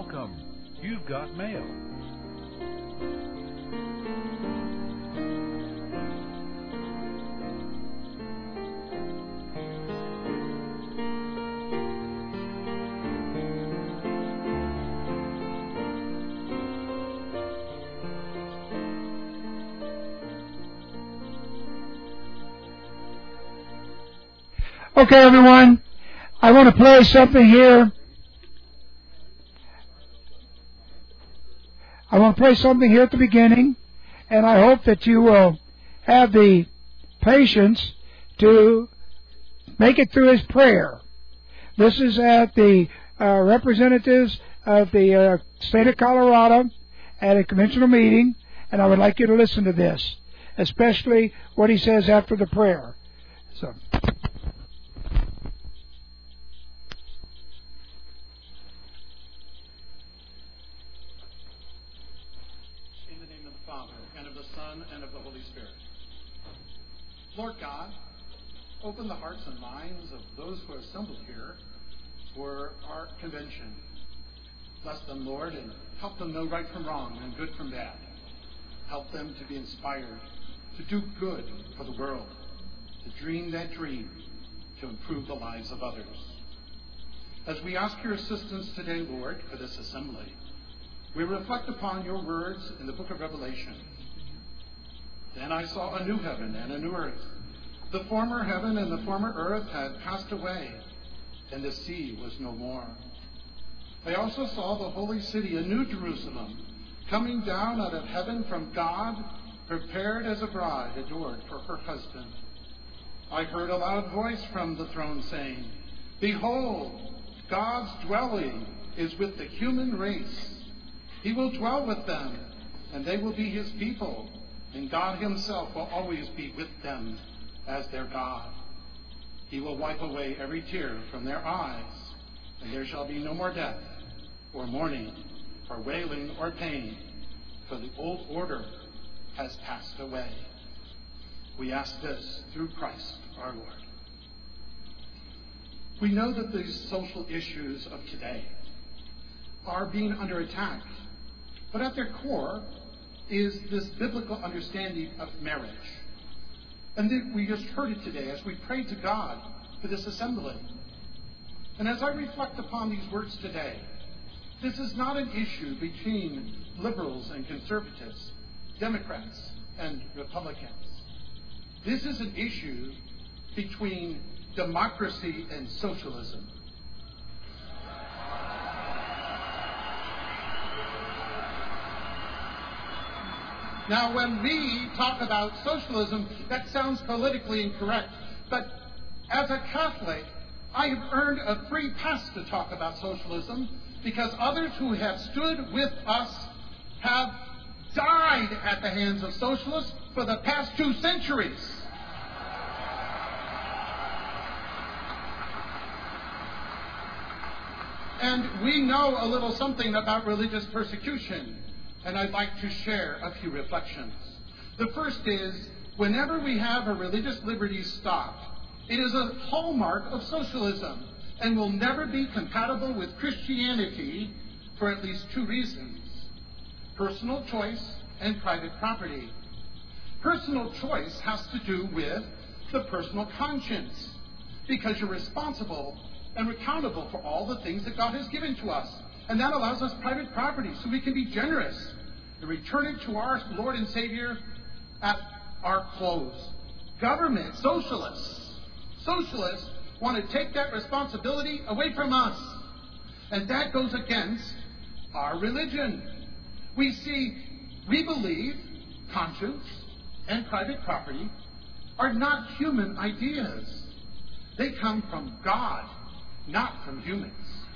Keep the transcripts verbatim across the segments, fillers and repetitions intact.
Welcome. You've got mail. Okay, everyone, I want to play something here. I want to play something here at the beginning, and I hope that you will have the patience to make it through his prayer. This is at the uh, representatives of the uh, state of Colorado at a conventional meeting, and I would like you to listen to this, especially what he says after the prayer. So. Lord God, open the hearts and minds of those who are assembled here for our convention. Bless them, Lord, and help them know right from wrong and good from bad. Help them to be inspired to do good for the world, to dream that dream, to improve the lives of others. As we ask your assistance today, Lord, for this assembly, we reflect upon your words in the book of Revelation. Then I saw a new heaven and a new earth. The former heaven and the former earth had passed away, and the sea was no more. I also saw the holy city, a new Jerusalem, coming down out of heaven from God, prepared as a bride adored for her husband. I heard a loud voice from the throne saying, "Behold, God's dwelling is with the human race. He will dwell with them, and they will be his people. And God himself will always be with them as their God. He will wipe away every tear from their eyes, and there shall be no more death, or mourning, or wailing, or pain, for the old order has passed away." We ask this through Christ our Lord. We know that these social issues of today are being under attack, but at their core is this biblical understanding of marriage. And then we just heard it today as we prayed to God for this assembly. And as I reflect upon these words today, this is not an issue between liberals and conservatives, Democrats and Republicans. This is an issue between democracy and socialism. Now, when we talk about socialism, that sounds politically incorrect. But as a Catholic, I have earned a free pass to talk about socialism because others who have stood with us have died at the hands of socialists for the past two centuries. And we know a little something about religious persecution. And I'd like to share a few reflections. The first is, whenever we have a religious liberty stopped, it is a hallmark of socialism and will never be compatible with Christianity for at least two reasons: personal choice and private property. Personal choice has to do with the personal conscience, because you're responsible and accountable for all the things that God has given to us. And that allows us private property so we can be generous and return it to our Lord and Savior at our close. Government, socialists, socialists want to take that responsibility away from us. And that goes against our religion. We see, we believe conscience and private property are not human ideas. They come from God, not from humans.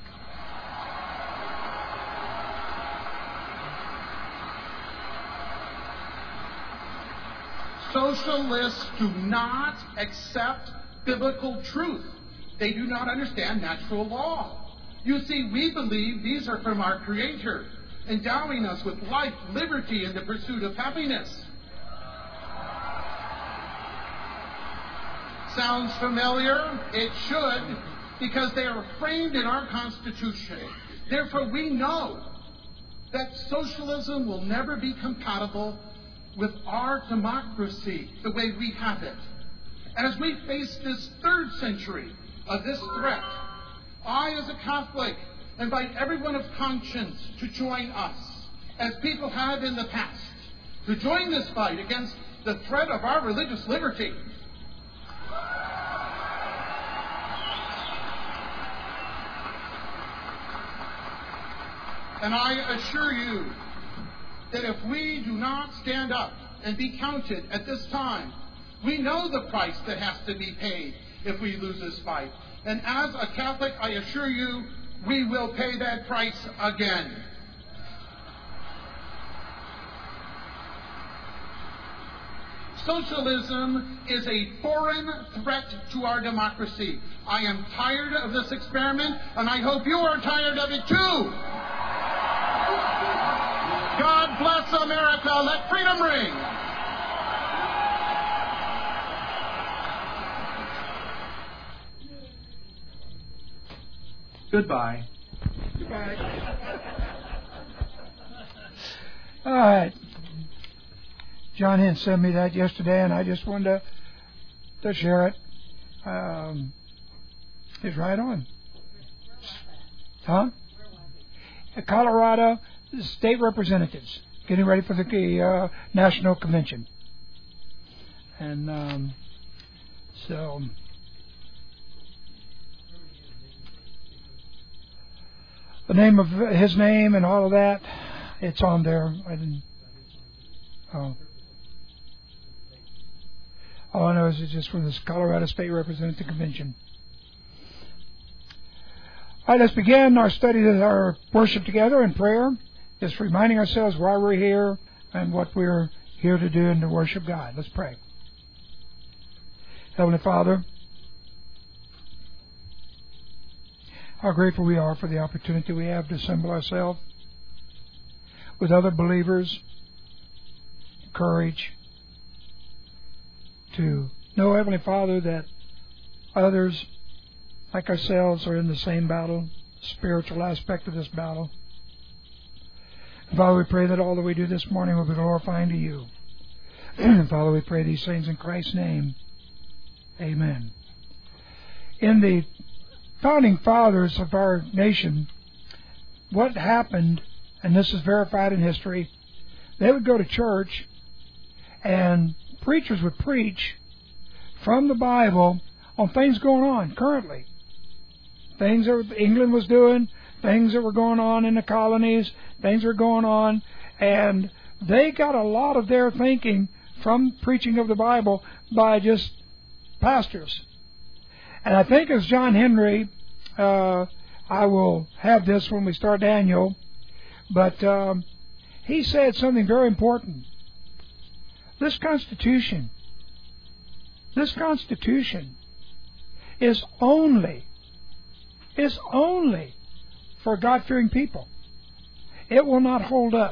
Socialists do not accept biblical truth. They do not understand natural law. You see, we believe these are from our Creator, endowing us with life, liberty, and the pursuit of happiness. Sounds familiar? It should, because they are framed in our Constitution. Therefore, we know that socialism will never be compatible with our democracy the way we have it. As we face this third century of this threat, I, as a Catholic, invite everyone of conscience to join us, as people have in the past, to join this fight against the threat of our religious liberty. And I assure you that if we do not stand up and be counted at this time, we know the price that has to be paid if we lose this fight. And as a Catholic, I assure you, we will pay that price again. Socialism is a foreign threat to our democracy. I am tired of this experiment, and I hope you are tired of it too. God bless America. Let freedom ring. Goodbye. Goodbye. All right. John Hinn sent me that yesterday, and I just wanted to, to share it. Um, it's right on. Huh? Colorado State Representatives getting ready for the uh, National Convention. And um, so... the name of his name and all of that, it's on there. I didn't. Oh. All I know is it's just from this Colorado State Representative Convention. All right, let's begin our study, our worship together in prayer. Just reminding ourselves why we're here and what we're here to do and to worship God. Let's pray. Heavenly Father, how grateful we are for the opportunity we have to assemble ourselves with other believers, courage, to know, Heavenly Father, that others like ourselves are in the same battle, spiritual aspect of this battle. And Father, we pray that all that we do this morning will be glorifying to you. And Father, we pray these things in Christ's name. Amen. In the founding fathers of our nation, what happened, and this is verified in history, they would go to church and preachers would preach from the Bible on things going on currently. Things that England was doing, things that were going on in the colonies, things that were going on, and they got a lot of their thinking from preaching of the Bible by just pastors. And I think as John Henry, uh, I will have this when we start Daniel, but um, he said something very important. This Constitution, this Constitution is only, is only for God-fearing people. It will not hold up.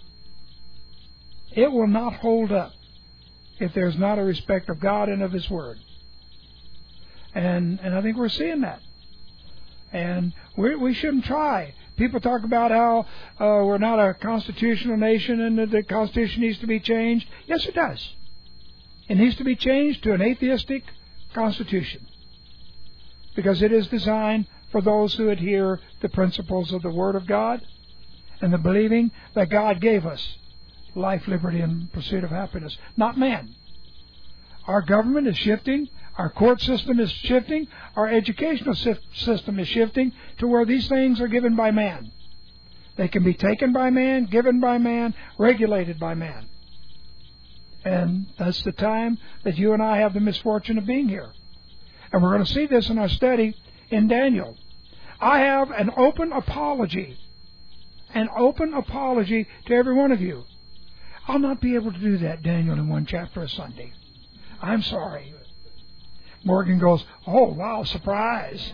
It will not hold up if there's not a respect of God and of His Word. And and I think we're seeing that. And we we shouldn't try. People talk about how uh, we're not a constitutional nation and that the Constitution needs to be changed. Yes, it does. It needs to be changed to an atheistic Constitution because it is designed for those who adhere to the principles of the Word of God and the believing that God gave us life, liberty, and pursuit of happiness, not man. Our government is shifting. Our court system is shifting. Our educational system is shifting to where these things are given by man. They can be taken by man, given by man, regulated by man. And that's the time that you and I have the misfortune of being here. And we're going to see this in our study in Daniel. I have an open apology, an open apology to every one of you. I'll not be able to do that, Daniel, in one chapter a Sunday. I'm sorry. Morgan goes, oh, wow, surprise.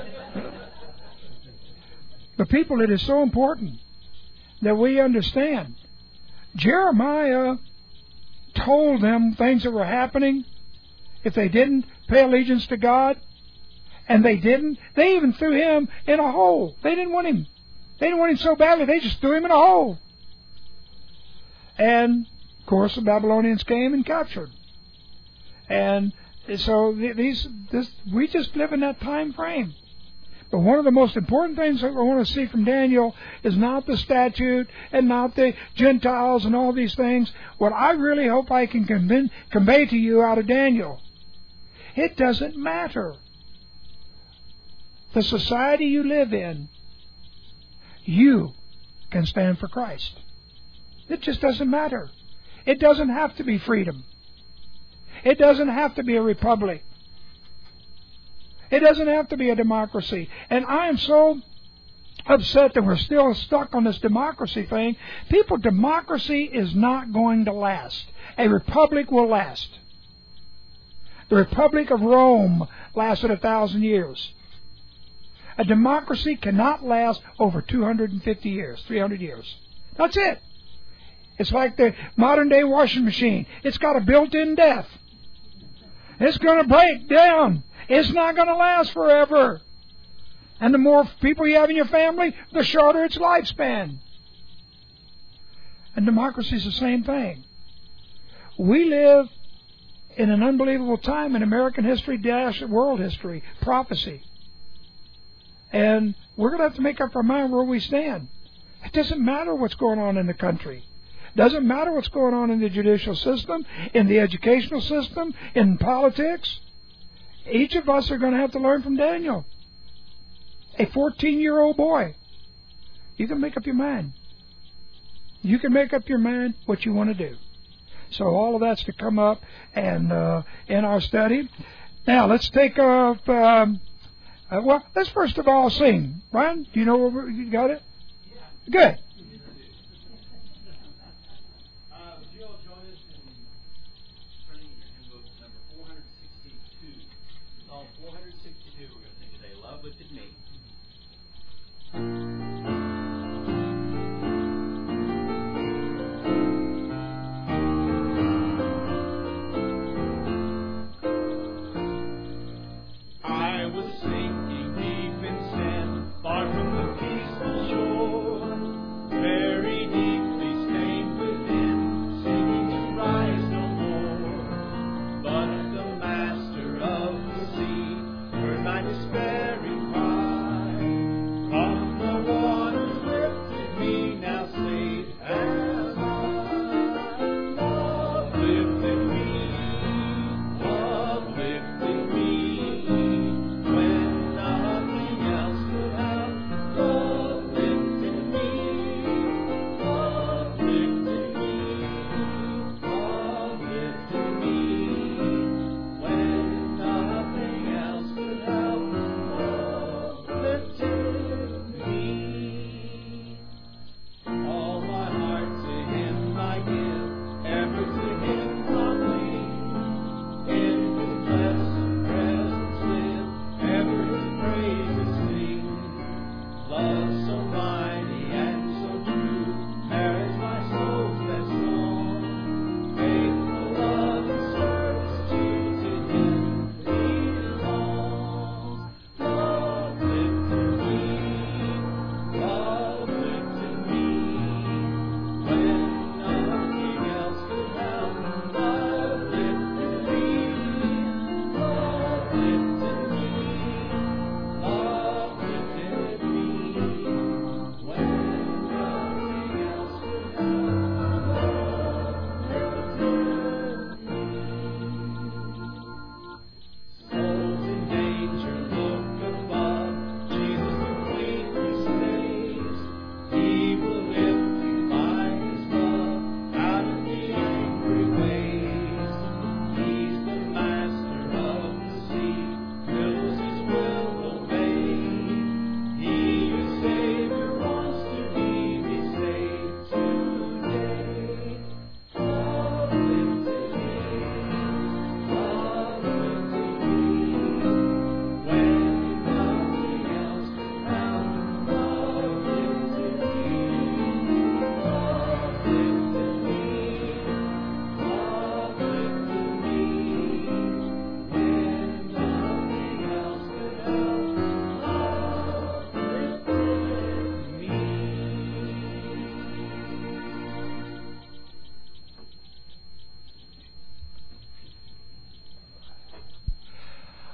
But people, it is so important that we understand. Jeremiah told them things that were happening if they didn't pay allegiance to God, and they didn't. They even threw him in a hole. They didn't want him. They didn't want him so badly, they just threw him in a hole. And, of course, the Babylonians came and captured. And so these, this, we just live in that time frame. But one of the most important things that we want to see from Daniel is not the statute and not the Gentiles and all these things. What I really hope I can convey, convey to you out of Daniel, it doesn't matter the society you live in, you can stand for Christ. It just doesn't matter. It doesn't have to be freedom. It doesn't have to be a republic. It doesn't have to be a democracy. And I am so upset that we're still stuck on this democracy thing. People, democracy is not going to last. A republic will last. The Republic of Rome lasted a thousand years. A democracy cannot last over two hundred fifty years, three hundred years. That's it. It's like the modern day washing machine. It's got a built-in death. It's going to break down. It's not going to last forever. And the more people you have in your family, the shorter its lifespan. And democracy is the same thing. We live in an unbelievable time in American history dash world history, prophecy. And we're going to have to make up our mind where we stand. It doesn't matter what's going on in the country. It doesn't matter what's going on in the judicial system, in the educational system, in politics. Each of us are going to have to learn from Daniel. A fourteen-year-old boy. You can make up your mind. You can make up your mind what you want to do. So all of that's to come up and uh, in our study. Now let's take up. Um, uh, well, let's first of all sing. Brian, do you know where we, you got it? Yeah. Good. Uh, would you all join us in turning your hymn book to number four hundred sixty-two? Psalm four hundred sixty-two. We're going to sing today. Love lifted me. I was sinking deep in sin, far from the peaceful shore, very deeply stained within, seeking to rise no more. But the Master of the sea heard my despairing cry.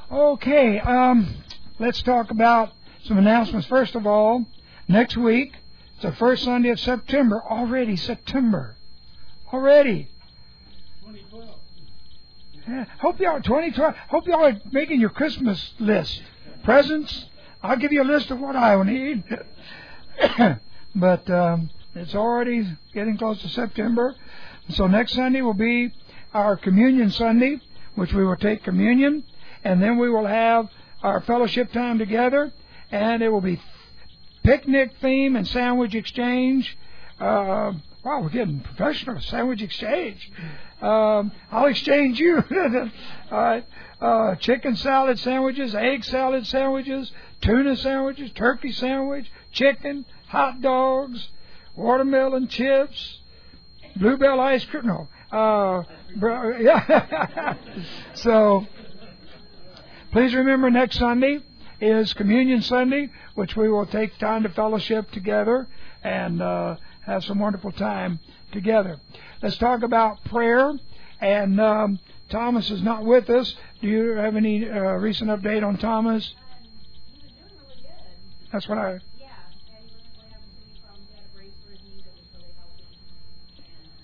Okay, um, let's talk about some announcements. First of all, next week, it's the first Sunday of September. Already September. Already. twenty twelve. Yeah. Hope y'all twenty twelve. Hope y'all are making your Christmas list. Presents. I'll give you a list of what I will need. But um, it's already getting close to September. So next Sunday will be our Communion Sunday, which we will take communion, and then we will have our fellowship time together, and it will be picnic theme and sandwich exchange. Uh, wow, we're getting professional. Sandwich exchange. Um, I'll exchange you. All right. Uh, chicken salad sandwiches, egg salad sandwiches, tuna sandwiches, turkey sandwich, chicken, hot dogs, watermelon chips, bluebell ice cream. No. Uh, br- yeah. So, please remember next Sunday is Communion Sunday, which we will take time to fellowship together and uh, have some wonderful time together. Let's talk about prayer. And um, Thomas is not with us. Do you have any uh, recent update on Thomas? Um, he was doing really good. That's what I. Yeah, yeah, he wasn't really having too many problems. He had a brace for his knee that was really helping.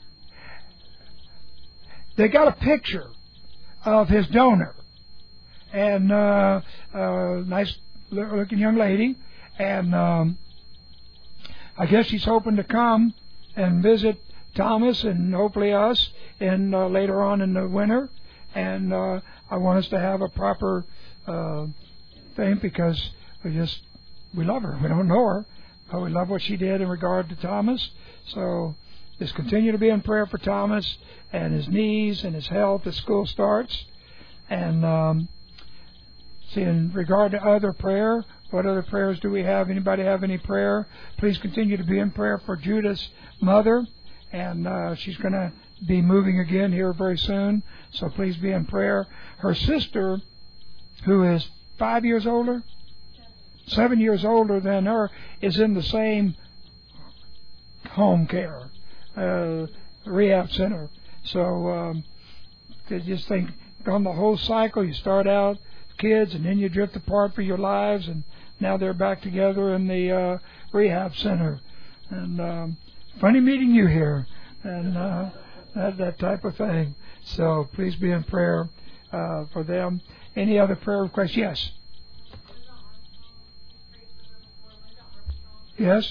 And um, They got a picture of his donor, and uh, uh, nice looking young lady, and um, I guess she's hoping to come and visit Thomas and hopefully us in uh, later on in the winter. And uh, I want us to have a proper uh, thing because we just we love her. We don't know her, but we love what she did in regard to Thomas. So just continue to be in prayer for Thomas and his knees and his health as school starts. And um, see, in regard to other prayer, what other prayers do we have? Anybody have any prayer? Please continue to be in prayer for Judah's mother. And uh, she's going to be moving again here very soon. So please be in prayer. Her sister, who is five years older, seven years older than her, is in the same home care, uh, rehab center. So um, they just think on the whole cycle, you start out kids and then you drift apart for your lives, and now they're back together in the uh, rehab center. And um, funny meeting you here, and uh, that, that type of thing. So please be in prayer uh, for them. Any other prayer requests? Yes. Yes.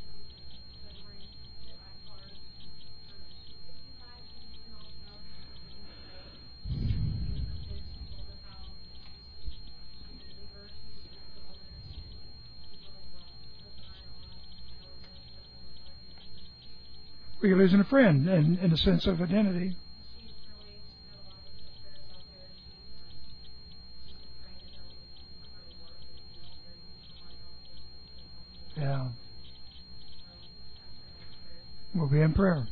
Well, you're losing a friend in, in a sense of identity. Yeah. We'll be in prayer.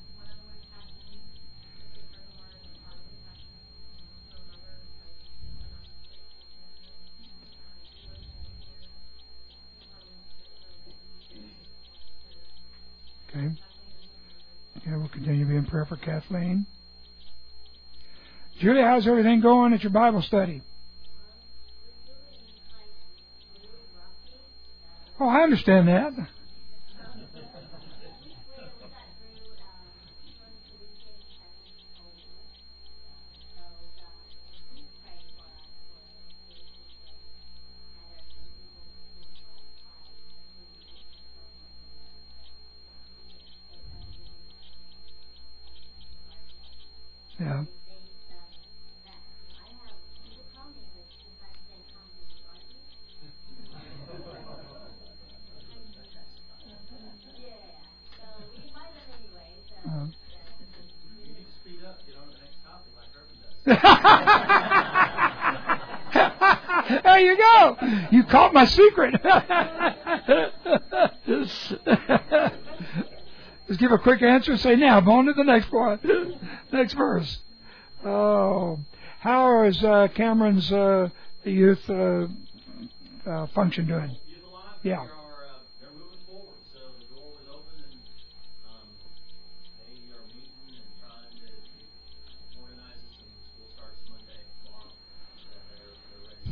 Okay. Yeah, we'll continue to be in prayer for Kathleen. Julie, how's everything going at your Bible study? Oh, I understand that. Yeah. Uh, You need to speed up, get on to the next topic like Urban does. There you go. You caught my secret. Just give a quick answer and say, now, on to the next one. Next verse. Oh, how is uh, Cameron's uh, youth uh, uh, function doing? Youth Alive, Yeah. they are, uh, they're moving forward. So the door was open, and um, they are meeting and trying to organize some school starts Monday, tomorrow. So they're, they're ready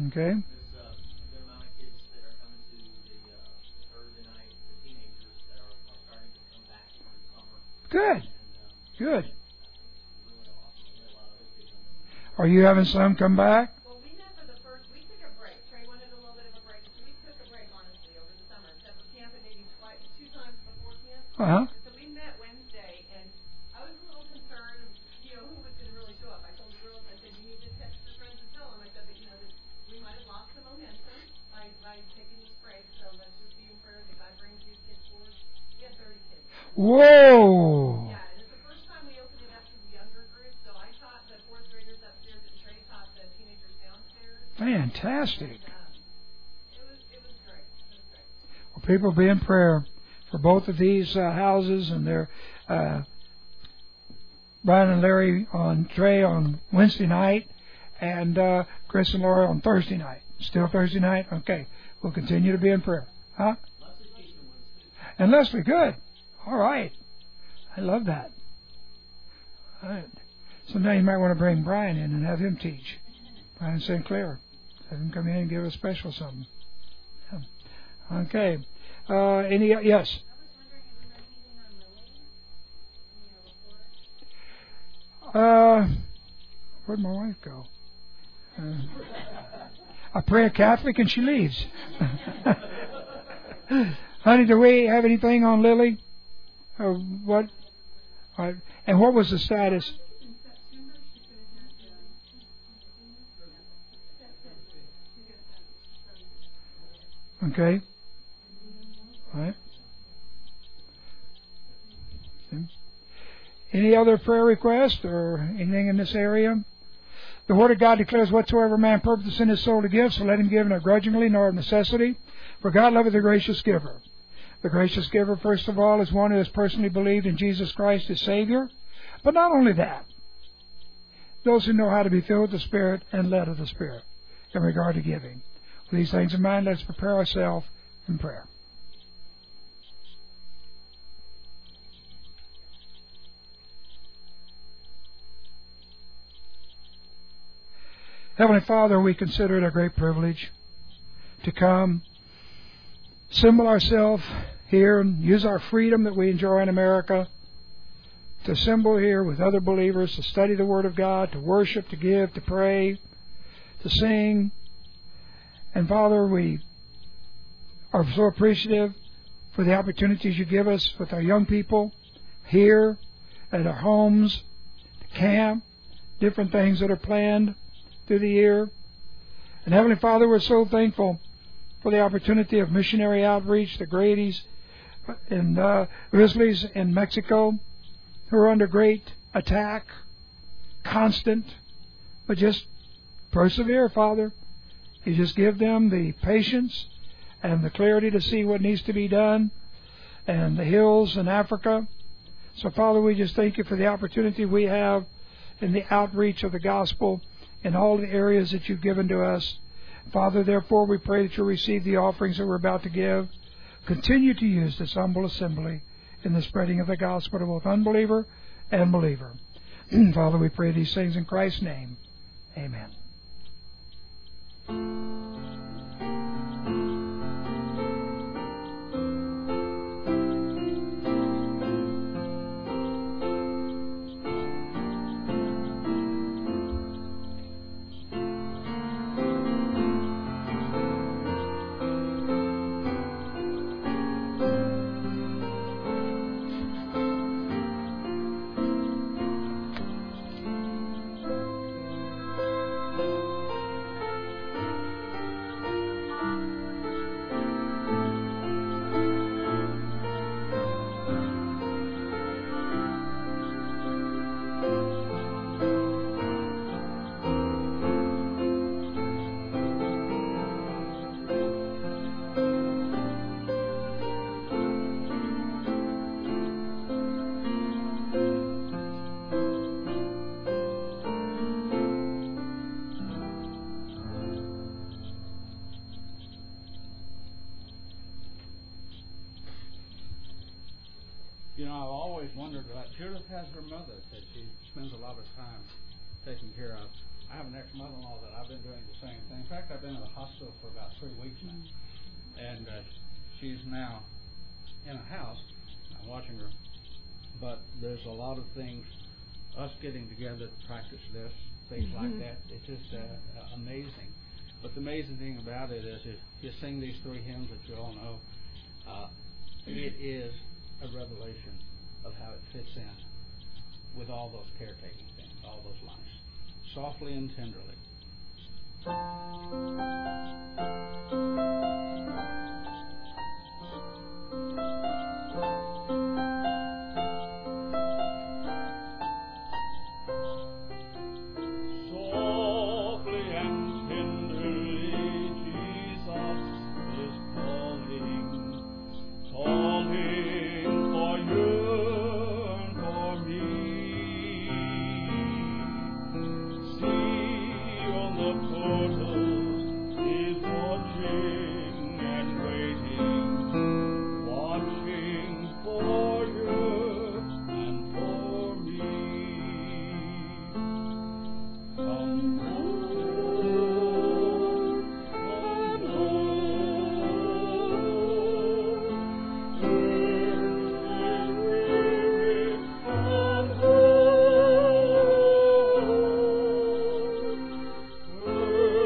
Okay. There's uh, a good amount of kids that are coming to the uh, Thursday night, the teenagers that are, are starting to come back from the summer. Good. And um, Good. I think it's really awesome. We had a lot of other kids on there. Are you having some come back? Well, we met for the first, we took a break. Trey wanted a little bit of a break, so we took a break, honestly, over the summer, except for camp and maybe twice, two times before camp. Uh-huh. So we met Wednesday, and I was a little concerned, you know, who was going to really show up. I told the girls, I said, you need to text your friends and tell them. I said that, you know, that we might have lost the momentum by, by taking this break, so let's just be in prayer that God brings these kids forward. We had thirty kids. Whoa. Yeah, and it's the first time we opened it up to the younger group, so I taught the fourth graders upstairs and Trey taught the teenagers downstairs. Fantastic. And, um, it was it was great. It was great. Well, people be in prayer for both of these uh, houses and their uh, Brian and Larry on Trey on Wednesday night and uh, Chris and Laura on Thursday night. Still Thursday night? Okay. We'll continue to be in prayer. Huh? And Leslie, good. All right. I love that. All right. So now you might want to bring Brian in and have him teach. Brian Saint Clair. Have him come in and give a special something. Yeah. Okay. Uh, any, yes? I was wondering, have you heard anything on Lily? In your report? Uh, where'd my wife go? Uh, I pray a Catholic and she leaves. Honey, do we have anything on Lily? Or what? Uh, and what was the status? In September, she's going to have the... Okay. All right. Any other prayer requests or anything in this area? The Word of God declares, whatsoever man purposes in his soul to give, so let him give not grudgingly nor of necessity, for God loveth the gracious giver. The gracious giver, first of all, is one who has personally believed in Jesus Christ as Savior. But not only that, those who know how to be filled with the Spirit and led of the Spirit in regard to giving. With these things in mind, let's prepare ourselves in prayer. Heavenly Father, we consider it a great privilege to come, assemble ourselves here, and use our freedom that we enjoy in America to assemble here with other believers, to study the Word of God, to worship, to give, to pray, to sing. And Father, we are so appreciative for the opportunities you give us with our young people here, at our homes, camp, different things that are planned through the year. And Heavenly Father, we're so thankful for the opportunity of missionary outreach, the Grady's and uh, Risley's in Mexico, who are under great attack, constant, but just persevere, Father. You just give them the patience and the clarity to see what needs to be done, and the hills in Africa. So, Father, we just thank you for the opportunity we have in the outreach of the gospel in all the areas that you've given to us. Father, therefore, we pray that you'll receive the offerings that we're about to give. Continue to use this humble assembly in the spreading of the gospel to both unbeliever and believer. Father, we pray these things in Christ's name. Amen. You know, I've always wondered, like Judith has her mother that she spends a lot of time taking care of. I have an ex-mother-in-law that I've been doing the same thing. In fact, I've been in the hospital for about three weeks now. And uh, she's now in a house. I'm watching her. But there's a lot of things, us getting together to practice this, things mm-hmm. like that. It's just uh, uh, amazing. But the amazing thing about it is if you sing these three hymns that you all know, uh, it is a revelation of how it fits in with all those caretaking things, all those lines. Softly and tenderly. Thank you.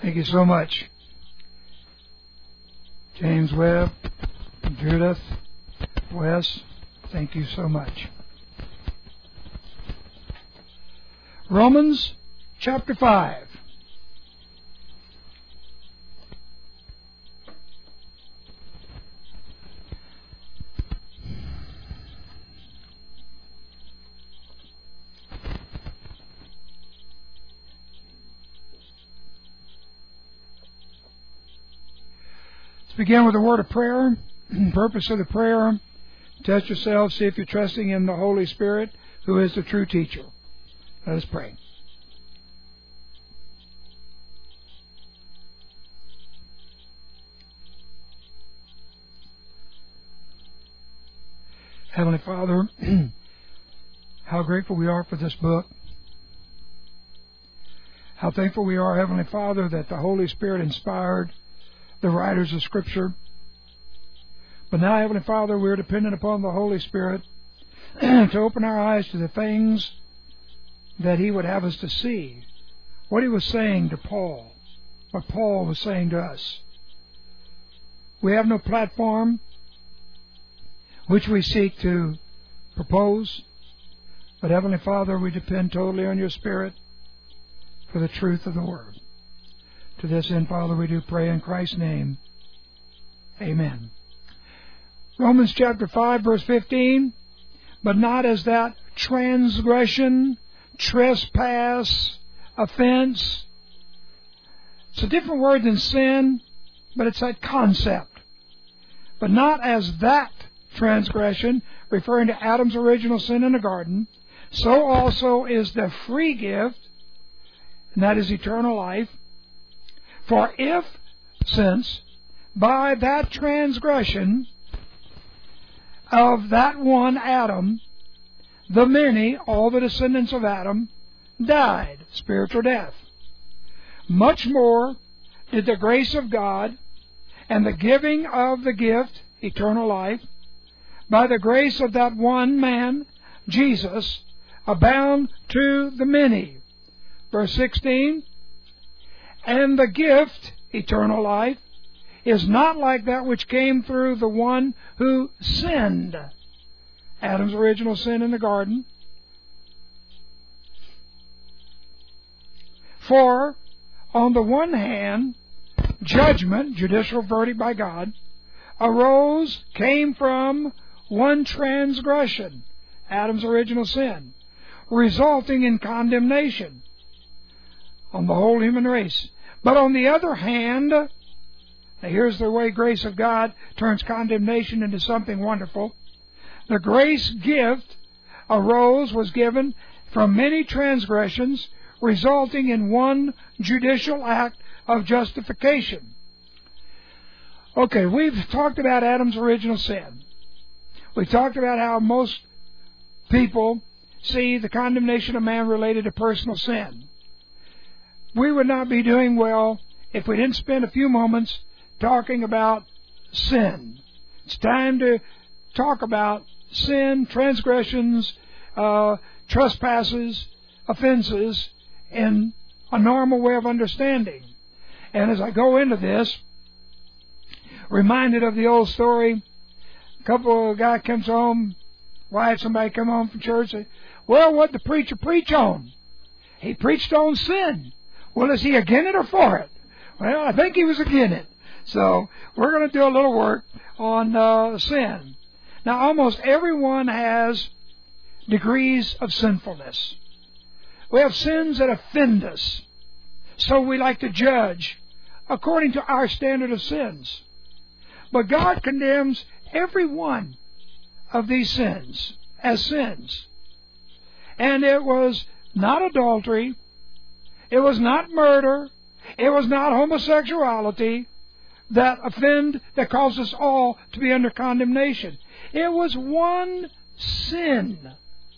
Thank you so much. James Webb, Judith, Wes, thank you so much. Romans chapter five. Let's begin with a word of prayer. Purpose of the prayer: test yourselves, see if you're trusting in the Holy Spirit, who is the true teacher. Let us pray. Heavenly Father, how grateful we are for this book. How thankful we are, Heavenly Father, that the Holy Spirit inspired the writers of Scripture. But now, Heavenly Father, we're dependent upon the Holy Spirit to open our eyes to the things that He would have us to see. What He was saying to Paul, what Paul was saying to us. We have no platform which we seek to propose, but Heavenly Father, we depend totally on Your Spirit for the truth of the Word. To this end, Father, we do pray in Christ's name. Amen. Romans chapter five, verse fifteen. But not as that transgression, trespass, offense. It's a different word than sin, but it's that concept. But not as that transgression, referring to Adam's original sin in the garden, so also is the free gift, and that is eternal life. For if, since, by that transgression of that one Adam, the many, all the descendants of Adam, died spiritual death, much more did the grace of God and the giving of the gift, eternal life, by the grace of that one man, Jesus, abound to the many. Verse sixteen, and the gift, eternal life, is not like that which came through the one who sinned. Adam's original sin in the garden. For, on the one hand, judgment, judicial verdict by God, arose, came from one transgression, Adam's original sin, resulting in condemnation on the whole human race. But on the other hand, now here's the way grace of God turns condemnation into something wonderful. The grace gift arose, was given from many transgressions, resulting in one judicial act of justification. Okay, we've talked about Adam's original sin. We talked about how most people see the condemnation of man related to personal sin. We would not be doing well if we didn't spend a few moments talking about sin. It's time to talk about sin, transgressions, uh, trespasses, offenses in a normal way of understanding. And as I go into this, reminded of the old story, a couple of guy comes home, why had somebody come home from church and say, well, what'd the preacher preach on? He preached on sin. Well, is he against it or for it? Well, I think he was against it. So we're going to do a little work on uh, sin. Now, almost everyone has degrees of sinfulness. We have sins that offend us, so we like to judge according to our standard of sins. But God condemns every one of these sins as sins. And it was not adultery, it was not murder, it was not homosexuality that offend, that caused us all to be under condemnation. It was one sin,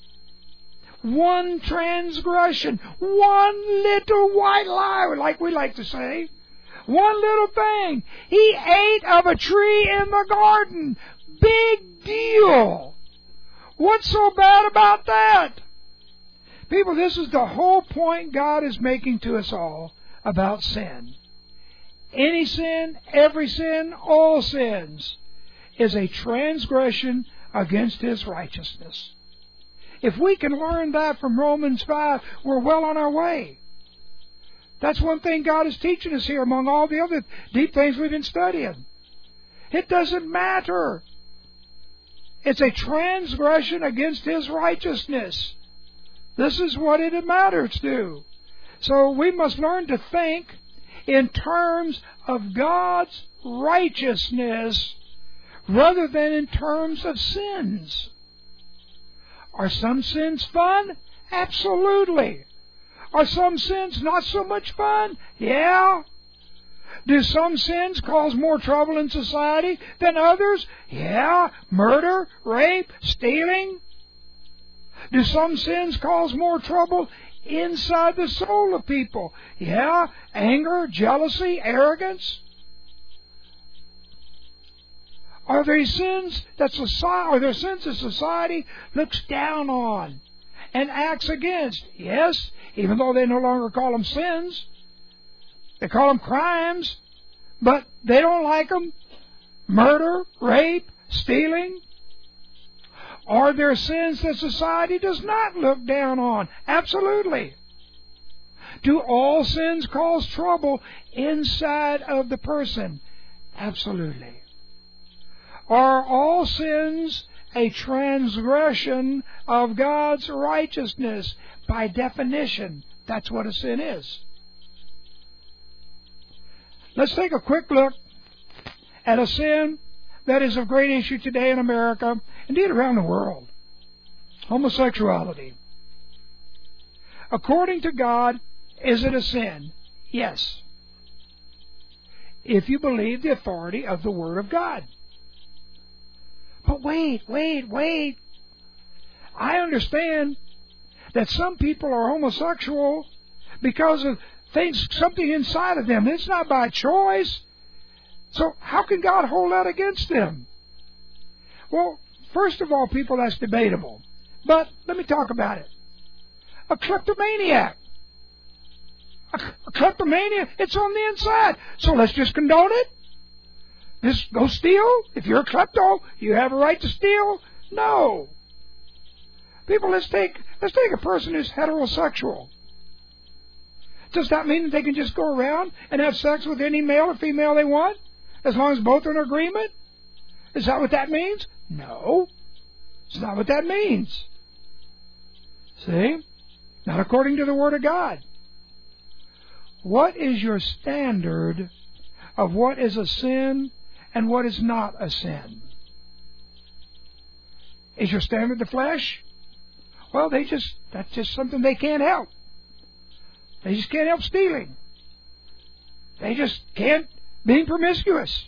one transgression, one little white lie, like we like to say. One little thing. He ate of a tree in the garden. Big deal. What's so bad about that? People, this is the whole point God is making to us all about sin. Any sin, every sin, all sins, is a transgression against His righteousness. If we can learn that from Romans five, we're well on our way. That's one thing God is teaching us here among all the other deep things we've been studying. It doesn't matter. It's a transgression against His righteousness. This is what it matters to. So we must learn to think in terms of God's righteousness rather than in terms of sins. Are some sins fun? Absolutely. Are some sins not so much fun? Yeah. Do some sins cause more trouble in society than others? Yeah. Murder, rape, stealing. Do some sins cause more trouble inside the soul of people? Yeah. Anger, jealousy, arrogance. Are there sins that society, are there sins that society looks down on and acts against? Yes, even though they no longer call them sins. They call them crimes, but they don't like them. Murder, rape, stealing. Are there sins that society does not look down on? Absolutely. Do all sins cause trouble inside of the person? Absolutely. Are all sins a transgression of God's righteousness? By definition, that's what a sin is. Let's take a quick look at a sin that is of great issue today in America, indeed around the world. Homosexuality. According to God, is it a sin? Yes. If you believe the authority of the Word of God. But wait, wait, wait. I understand that some people are homosexual because of things, something inside of them. It's not by choice. So how can God hold that against them? Well, first of all, people, that's debatable. But let me talk about it. A kleptomaniac. A, a kleptomaniac, it's on the inside. So let's just condone it? Just go steal? If you're a klepto, you have a right to steal? No. People, let's take let's take a person who's heterosexual. Does that mean that they can just go around and have sex with any male or female they want, as long as both are in agreement? Is that what that means? No. It's not what that means. See? Not according to the Word of God. What is your standard of what is a sin and what is not a sin? Is your standard the flesh? Well, they just, that's just something they can't help. They just can't help stealing. They just can't being promiscuous.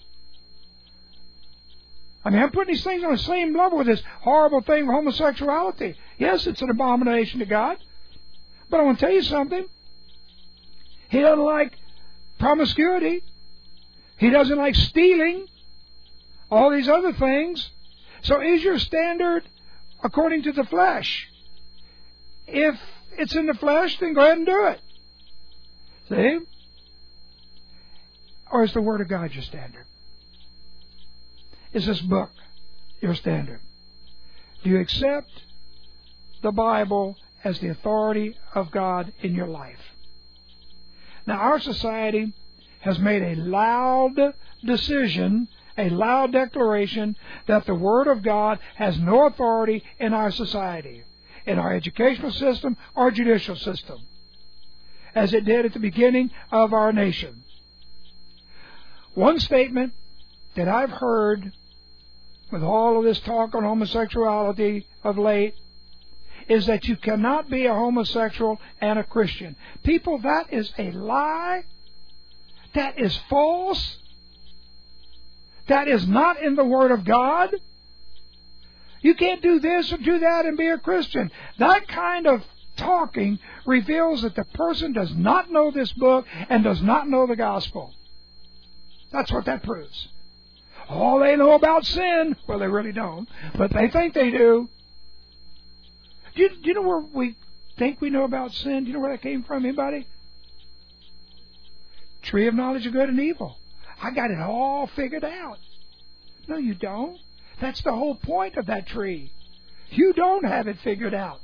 I mean, I'm putting these things on the same level with this horrible thing of homosexuality. Yes, it's an abomination to God. But I want to tell you something. He doesn't like promiscuity. He doesn't like stealing. All these other things. So is your standard according to the flesh? If it's in the flesh, then go ahead and do it. See? Or is the Word of God your standard? Is this book your standard? Do you accept the Bible as the authority of God in your life? Now, our society has made a loud decision, a loud declaration that the Word of God has no authority in our society, in our educational system or judicial system, as it did at the beginning of our nation. One statement that I've heard with all of this talk on homosexuality of late is that you cannot be a homosexual and a Christian. People, that is a lie. That is false. That is not in the Word of God. You can't do this or do that and be a Christian. That kind of talking reveals that the person does not know this book and does not know the gospel. That's what that proves. All they know about sin, well, they really don't, but they think they do. Do you, do you know where we think we know about sin? Do you know where that came from? Anybody? Tree of knowledge of good and evil. I got it all figured out. No, you don't. That's the whole point of that tree. You don't have it figured out.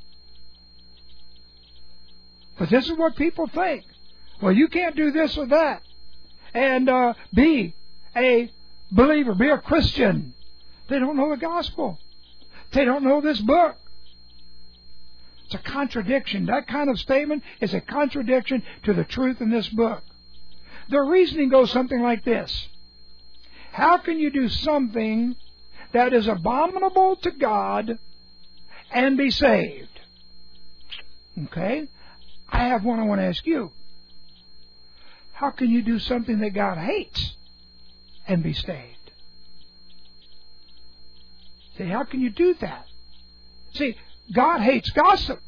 But this is what people think. Well, you can't do this or that and uh, be a believer, be a Christian. They don't know the gospel. They don't know this book. It's a contradiction. That kind of statement is a contradiction to the truth in this book. Their reasoning goes something like this. How can you do something that is abominable to God and be saved? Okay? I have one I want to ask you. How can you do something that God hates and be saved? See, how can you do that? See, God hates gossip.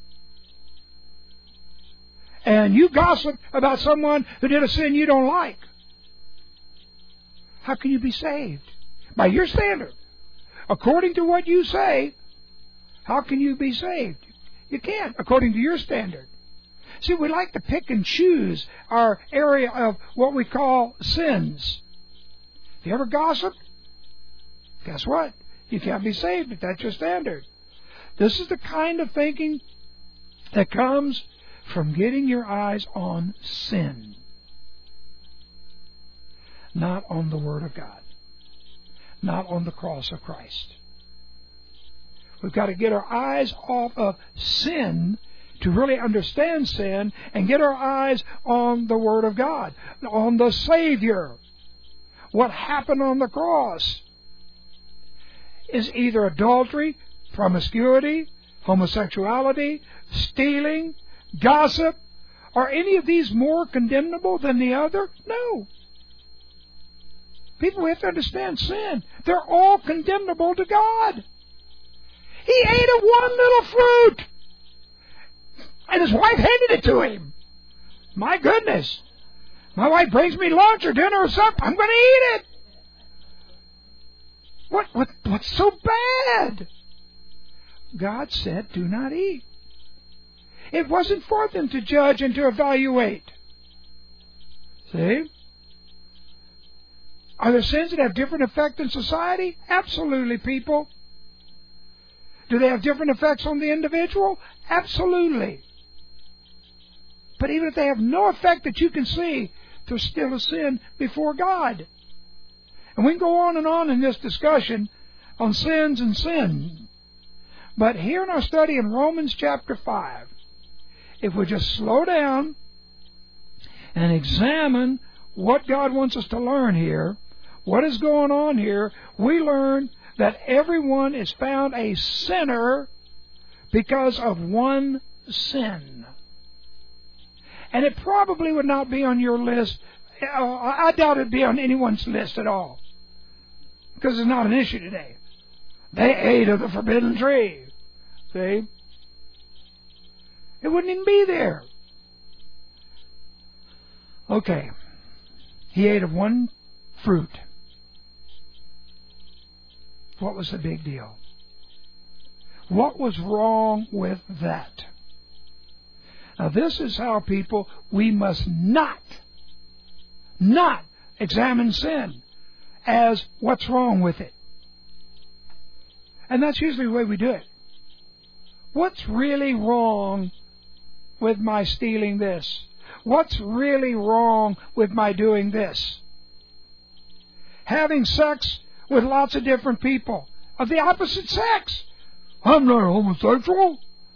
And you gossip about someone who did a sin you don't like. How can you be saved? By your standard. According to what you say, how can you be saved? You can't, according to your standard. See, we like to pick and choose our area of what we call sins. If you ever gossiped, guess what? You can't be saved if that's your standard. This is the kind of thinking that comes from getting your eyes on sin, not on the Word of God, not on the cross of Christ. We've got to get our eyes off of sin to really understand sin and get our eyes on the Word of God, on the Savior. What happened on the cross is either adultery, promiscuity, homosexuality, stealing, gossip. Are any of these more condemnable than the other? No. People have to understand sin. They're all condemnable to God. He ate of one little fruit, and his wife handed it to him. My goodness. My wife brings me lunch or dinner or something. I'm going to eat it. What, what, what's so bad? God said, do not eat. It wasn't for them to judge and to evaluate. See? Are there sins that have different effect in society? Absolutely, people. Do they have different effects on the individual? Absolutely. But even if they have no effect that you can see, they're still a sin before God. And we can go on and on in this discussion on sins and sin. But here in our study in Romans chapter five, if we just slow down and examine what God wants us to learn here, what is going on here, we learn that everyone is found a sinner because of one sin. And it probably would not be on your list. I doubt it would be on anyone's list at all, because it's not an issue today. They ate of the forbidden tree. See? It wouldn't even be there. Okay. He ate of one fruit. What was the big deal? What was wrong with that? Now this is how, people, we must not, not examine sin as what's wrong with it. And that's usually the way we do it. What's really wrong with my stealing this? What's really wrong with my doing this? Having sex with lots of different people of the opposite sex. I'm not homosexual.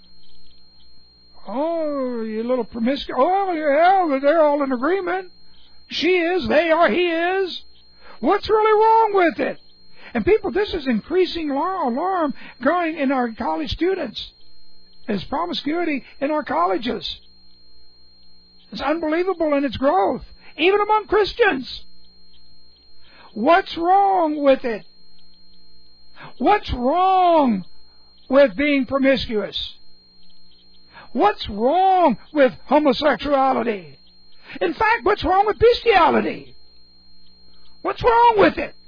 Oh, you little promiscuous. Oh, yeah, they're all in agreement. She is, they are, he is. What's really wrong with it? And people, this is increasing alarm growing in our college students. There's promiscuity in our colleges. It's unbelievable in its growth, even among Christians. What's wrong with it? What's wrong with being promiscuous? What's wrong with homosexuality? In fact, what's wrong with bestiality? What's wrong with it?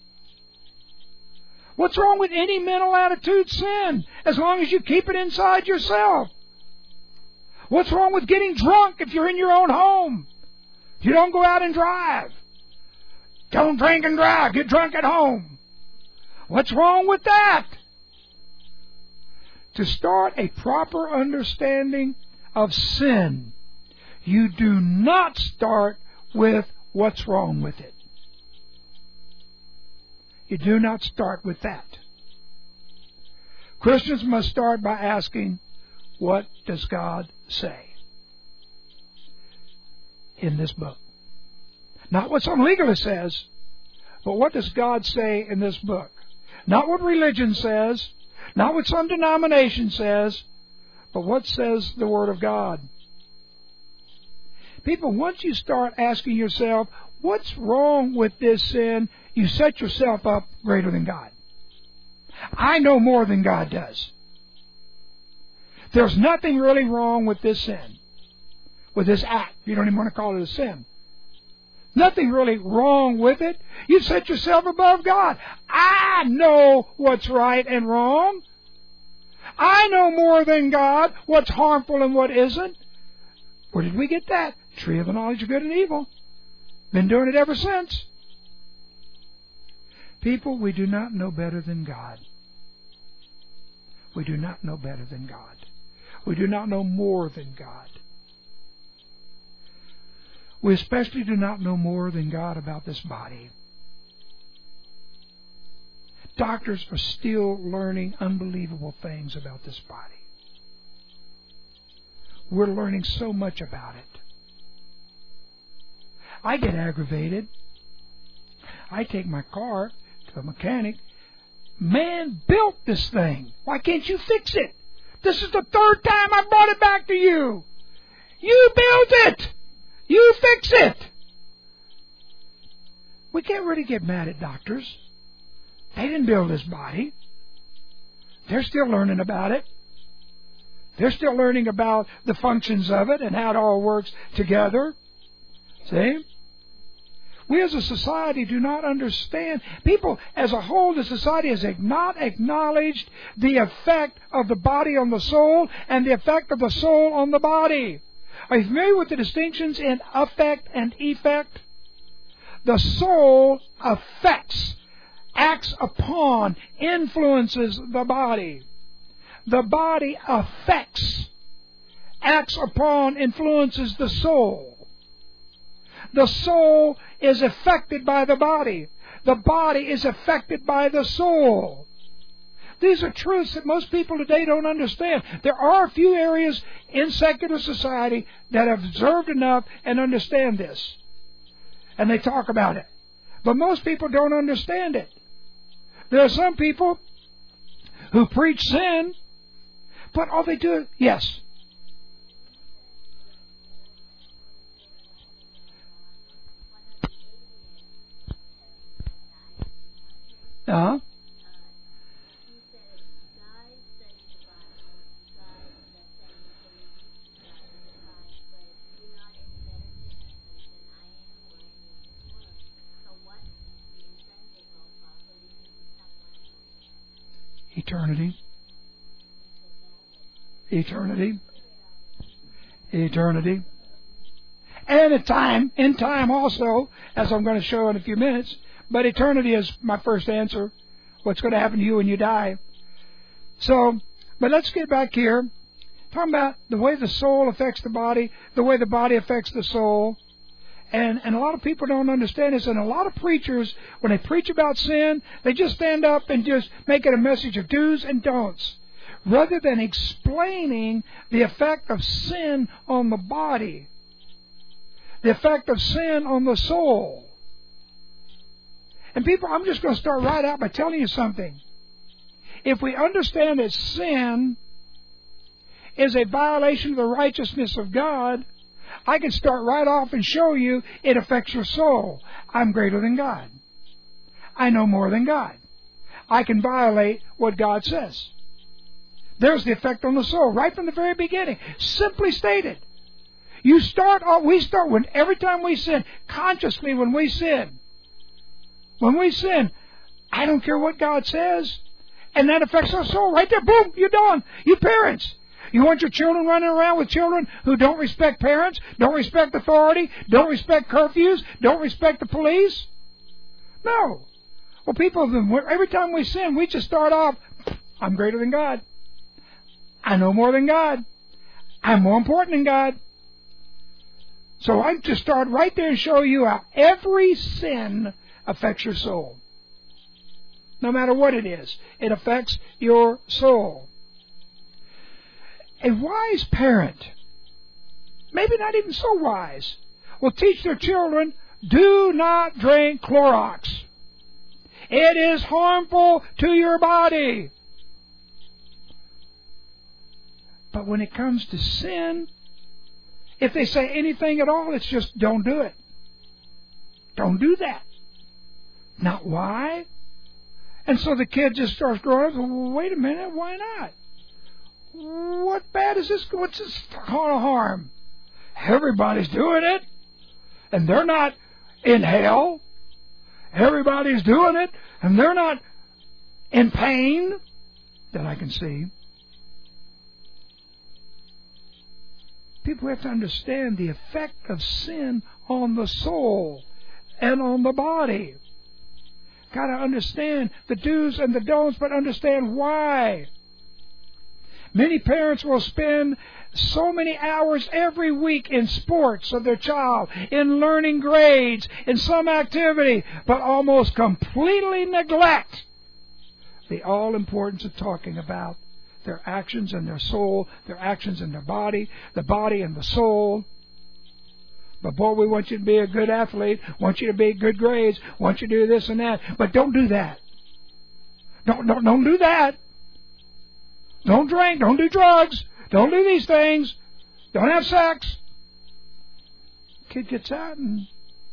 What's wrong with any mental attitude sin, as long as you keep it inside yourself? What's wrong with getting drunk if you're in your own home? You don't go out and drive. Don't drink and drive. Get drunk at home. What's wrong with that? To start a proper understanding of sin, you do not start with what's wrong with it. You do not start with that. Christians must start by asking, what does God say in this book? Not what some legalist says, but what does God say in this book? Not what religion says, not what some denomination says, but what says the Word of God. People, once you start asking yourself, what's wrong with this sin, you set yourself up greater than God. I know more than God does. There's nothing really wrong with this sin, with this act. You don't even want to call it a sin. Nothing really wrong with it. You set yourself above God. I know what's right and wrong. I know more than God what's harmful and what isn't. Where did we get that? Tree of the knowledge of good and evil. Been doing it ever since. People, we do not know better than God. We do not know better than God. We do not know more than God. We especially do not know more than God about this body. Doctors are still learning unbelievable things about this body. We're learning so much about it. I get aggravated. I take my car to a mechanic. Man built this thing. Why can't you fix it? This is the third time I brought it back to you. You built it. You fix it. We can't really get mad at doctors. They didn't build this body. They're still learning about it. They're still learning about the functions of it and how it all works together. See? We as a society do not understand. People as a whole, the society has not acknowledged the effect of the body on the soul and the effect of the soul on the body. Are you familiar with the distinctions in affect and effect? The soul affects, acts upon, influences the body. The body affects, acts upon, influences the soul. The soul is affected by the body. The body is affected by the soul. These are truths that most people today don't understand. There are a few areas in secular society that have observed enough and understand this. And they talk about it. But most people don't understand it. There are some people who preach sin, but all they do is, yes. Uh-huh. Eternity. Eternity. Eternity. And in time, in time also, as I'm going to show in a few minutes, but eternity is my first answer. What's going to happen to you when you die? So, but let's get back here. Talking about the way the soul affects the body, the way the body affects the soul. And, and a lot of people don't understand this. And a lot of preachers, when they preach about sin, they just stand up and just make it a message of do's and don'ts, rather than explaining the effect of sin on the body, the effect of sin on the soul. And people, I'm just going to start right out by telling you something. If we understand that sin is a violation of the righteousness of God, I can start right off and show you it affects your soul. I'm greater than God. I know more than God. I can violate what God says. There's the effect on the soul right from the very beginning. Simply stated. You start off, we start when every time we sin, consciously when we sin. When we sin, I don't care what God says. And that affects our soul right there. Boom, you're done. You parents, You want your children running around with children who don't respect parents, don't respect authority, don't respect curfews, don't respect the police? No. Well, people, every time we sin, we just start off, I'm greater than God. I know more than God. I'm more important than God. So I just start right there and show you how every sin affects your soul. No matter what it is, it affects your soul. A wise parent, maybe not even so wise, will teach their children, do not drink Clorox. It is harmful to your body. But when it comes to sin, if they say anything at all, it's just don't do it. Don't do that. Not why? And so the kid just starts growing up. Well, wait a minute, why not? What bad is this? What's this kind of harm? Everybody's doing it, and they're not in hell. Everybody's doing it, and they're not in pain that I can see. People have to understand the effect of sin on the soul and on the body. Got to understand the do's and the don'ts, but understand why. Many parents will spend so many hours every week in sports of their child, in learning grades, in some activity, but almost completely neglect the all-importance of talking about their actions and their soul, their actions and their body, the body and the soul. But boy, we want you to be a good athlete, want you to be good grades, want you to do this and that. But don't do that. Don't, don't, don't do that. Don't drink, don't do drugs, don't do these things, don't have sex. Kid gets out and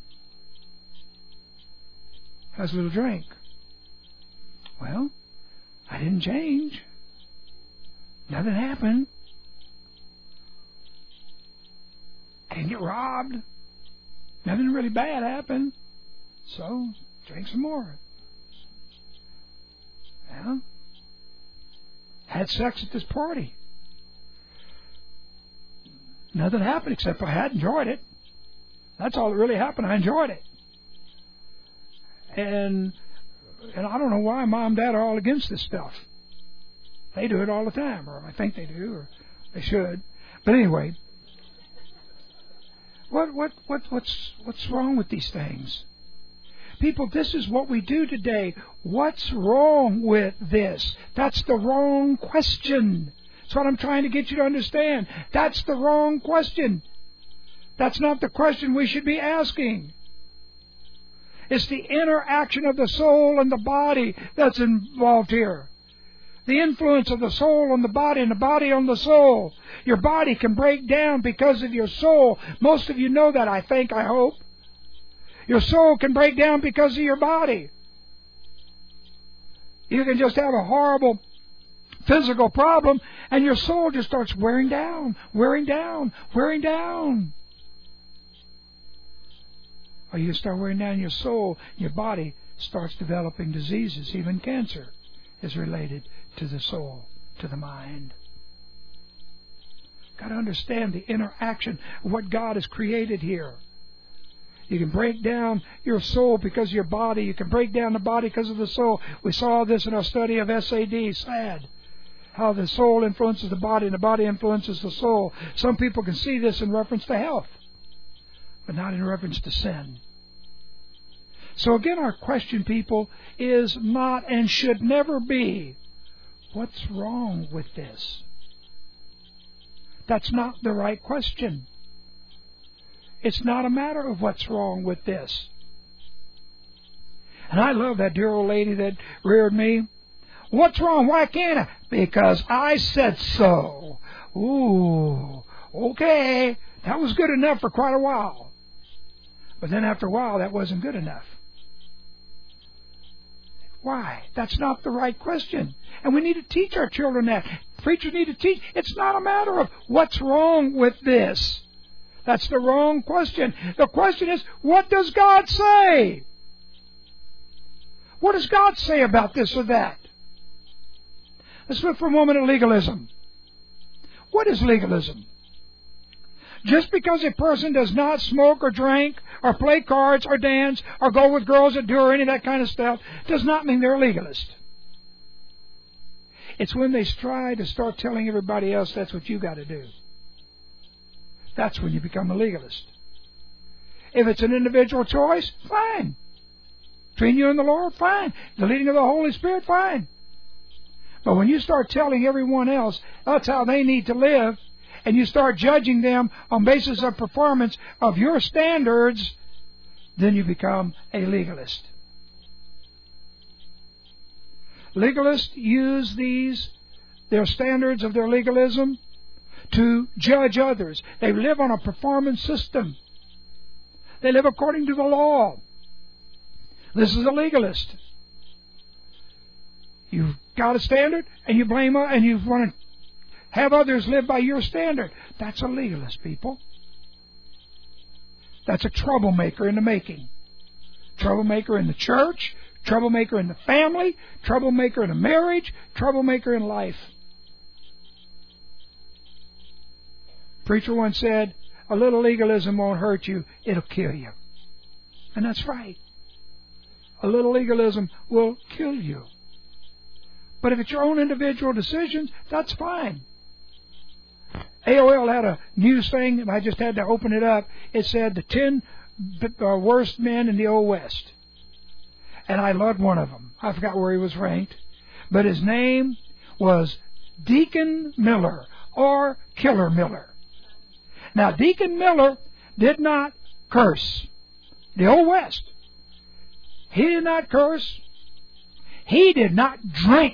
has a little drink. Well, I didn't change. Nothing happened. I didn't get robbed. Nothing really bad happened. So, drink some more. Well, had sex at this party. Nothing happened except I had enjoyed it. That's all that really happened. I enjoyed it. And and I don't know why Mom and Dad are all against this stuff. They do it all the time, or I think they do, or they should. But anyway, what what what what's what's wrong with these things? People, this is what we do today. What's wrong with this? That's the wrong question. That's what I'm trying to get you to understand. That's the wrong question. That's not the question we should be asking. It's the interaction of the soul and the body that's involved here. The influence of the soul on the body and the body on the soul. Your body can break down because of your soul. Most of you know that, I think, I hope. Your soul can break down because of your body. You can just have a horrible physical problem and your soul just starts wearing down, wearing down, wearing down. Or you start wearing down your soul, your body starts developing diseases. Even cancer is related to the soul, to the mind. Got to understand the interaction of what God has created here. You can break down your soul because of your body. You can break down the body because of the soul. We saw this in our study of S A D, SAD. How the soul influences the body and the body influences the soul. Some people can see this in reference to health, but not in reference to sin. So again, our question, people, is not and should never be, what's wrong with this? That's not the right question. It's not a matter of what's wrong with this. And I love that dear old lady that reared me. What's wrong? Why can't I? Because I said so. Ooh, okay. That was good enough for quite a while. But then after a while, that wasn't good enough. Why? That's not the right question. And we need to teach our children that. Preachers need to teach. It's not a matter of what's wrong with this. That's the wrong question. The question is, what does God say? What does God say about this or that? Let's look for a moment at legalism. What is legalism? Just because a person does not smoke or drink or play cards or dance or go with girls that do or any of that kind of stuff does not mean they're a legalist. It's when they try to start telling everybody else that's what you got to do. That's when you become a legalist. If it's an individual choice, fine. Between you and the Lord, fine. The leading of the Holy Spirit, fine. But when you start telling everyone else that's how they need to live, and you start judging them on basis of performance of your standards, then you become a legalist. Legalists use these, their standards of their legalism, to judge others. They live on a performance system. They live according to the law. This is a legalist. You've got a standard, and you blame, and you want to have others live by your standard. That's a legalist, people. That's a troublemaker in the making. Troublemaker in the church, troublemaker in the family, troublemaker in a marriage, troublemaker in life. Preacher once said, a little legalism won't hurt you, it'll kill you. And that's right. A little legalism will kill you. But if it's your own individual decisions, that's fine. A O L had a news thing, and I just had to open it up. It said the ten worst men in the Old West. And I loved one of them. I forgot where he was ranked. But his name was Deacon Miller, or Killer Miller. Now, Deacon Miller did not curse. The Old West. He did not curse. He did not drink.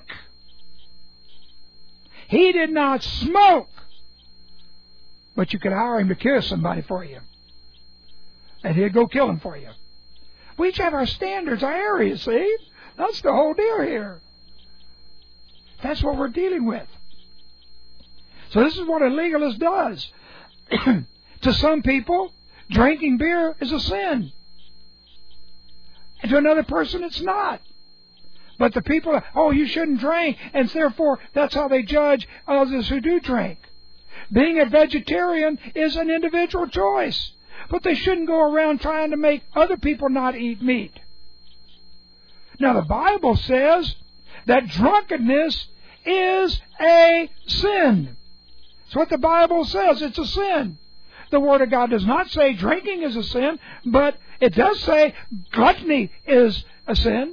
He did not smoke. But you could hire him to kill somebody for you. And he'd go kill him for you. We each have our standards, our areas, see? That's the whole deal here. That's what we're dealing with. So this is what a legalist does. To some people, drinking beer is a sin. And to another person, it's not. But the people, oh, you shouldn't drink, and therefore that's how they judge others who do drink. Being a vegetarian is an individual choice. But they shouldn't go around trying to make other people not eat meat. Now, the Bible says that drunkenness is a sin. It's what the Bible says. It's a sin. The Word of God does not say drinking is a sin, but it does say gluttony is a sin.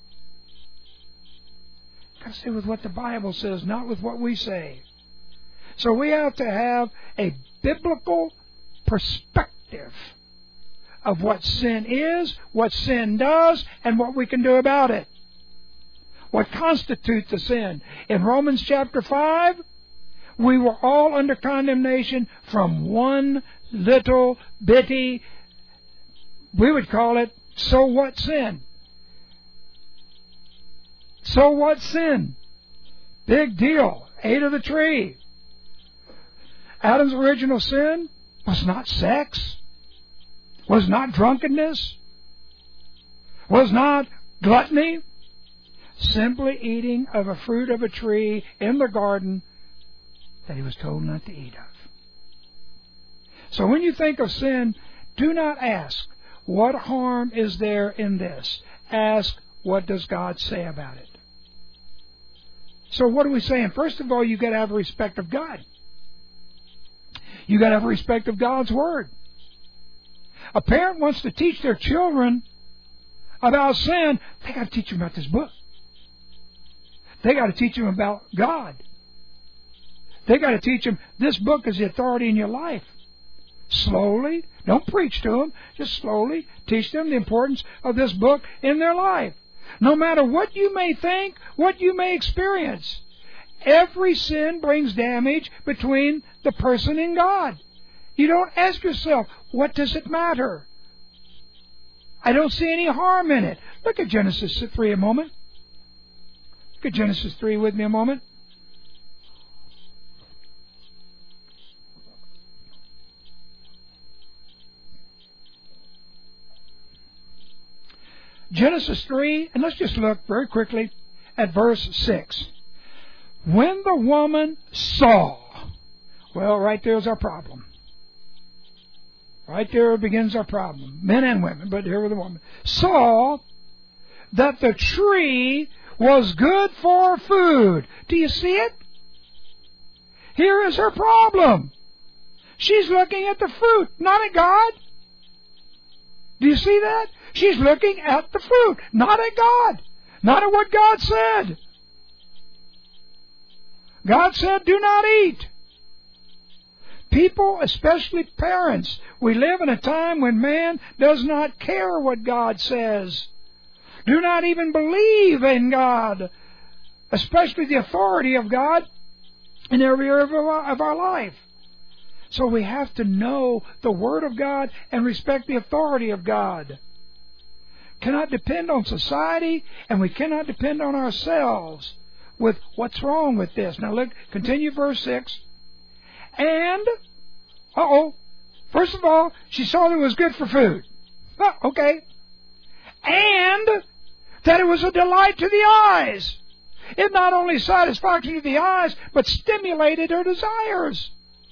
Got to stay with what the Bible says, not with what we say. So we have to have a biblical perspective of what sin is, what sin does, and what we can do about it. What constitutes a sin? In Romans chapter five, we were all under condemnation from one little bitty, we would call it, so what sin? So what sin? Big deal. Ate of the tree. Adam's original sin was not sex, was not drunkenness, was not gluttony, simply eating of a fruit of a tree in the garden that he was told not to eat of. So when you think of sin, do not ask, what harm is there in this? Ask, what does God say about it? So what are we saying? First of all, you've got to have a respect of God. You've got to have a respect of God's Word. A parent wants to teach their children about sin, they got to teach them about this book. They got to teach them about God. They got to teach them this book is the authority in your life. Slowly, don't preach to them, just slowly teach them the importance of this book in their life. No matter what you may think, what you may experience, every sin brings damage between the person and God. You don't ask yourself, what does it matter? I don't see any harm in it. Look at Genesis three a moment. Look at Genesis three with me a moment. Genesis three, and let's just look very quickly at verse six. When the woman saw, Well, right there's our problem. Right there begins our problem. Men and women, but here with the woman. Saw that the tree was good for food. Do you see it? Here is her problem. She's looking at the fruit, not at God. Do you see that? She's looking at the fruit, not at God. Not at what God said. God said, do not eat. People, especially parents, we live in a time when man does not care what God says. Do not even believe in God, especially the authority of God in every area of our, of our life. So we have to know the Word of God and respect the authority of God. Cannot depend on society, and we cannot depend on ourselves with what's wrong with this. Now look, continue verse six. And, uh-oh, first of all, she saw that it was good for food. Oh, okay. And that it was a delight to the eyes. It not only satisfaction to the eyes, but stimulated her desires.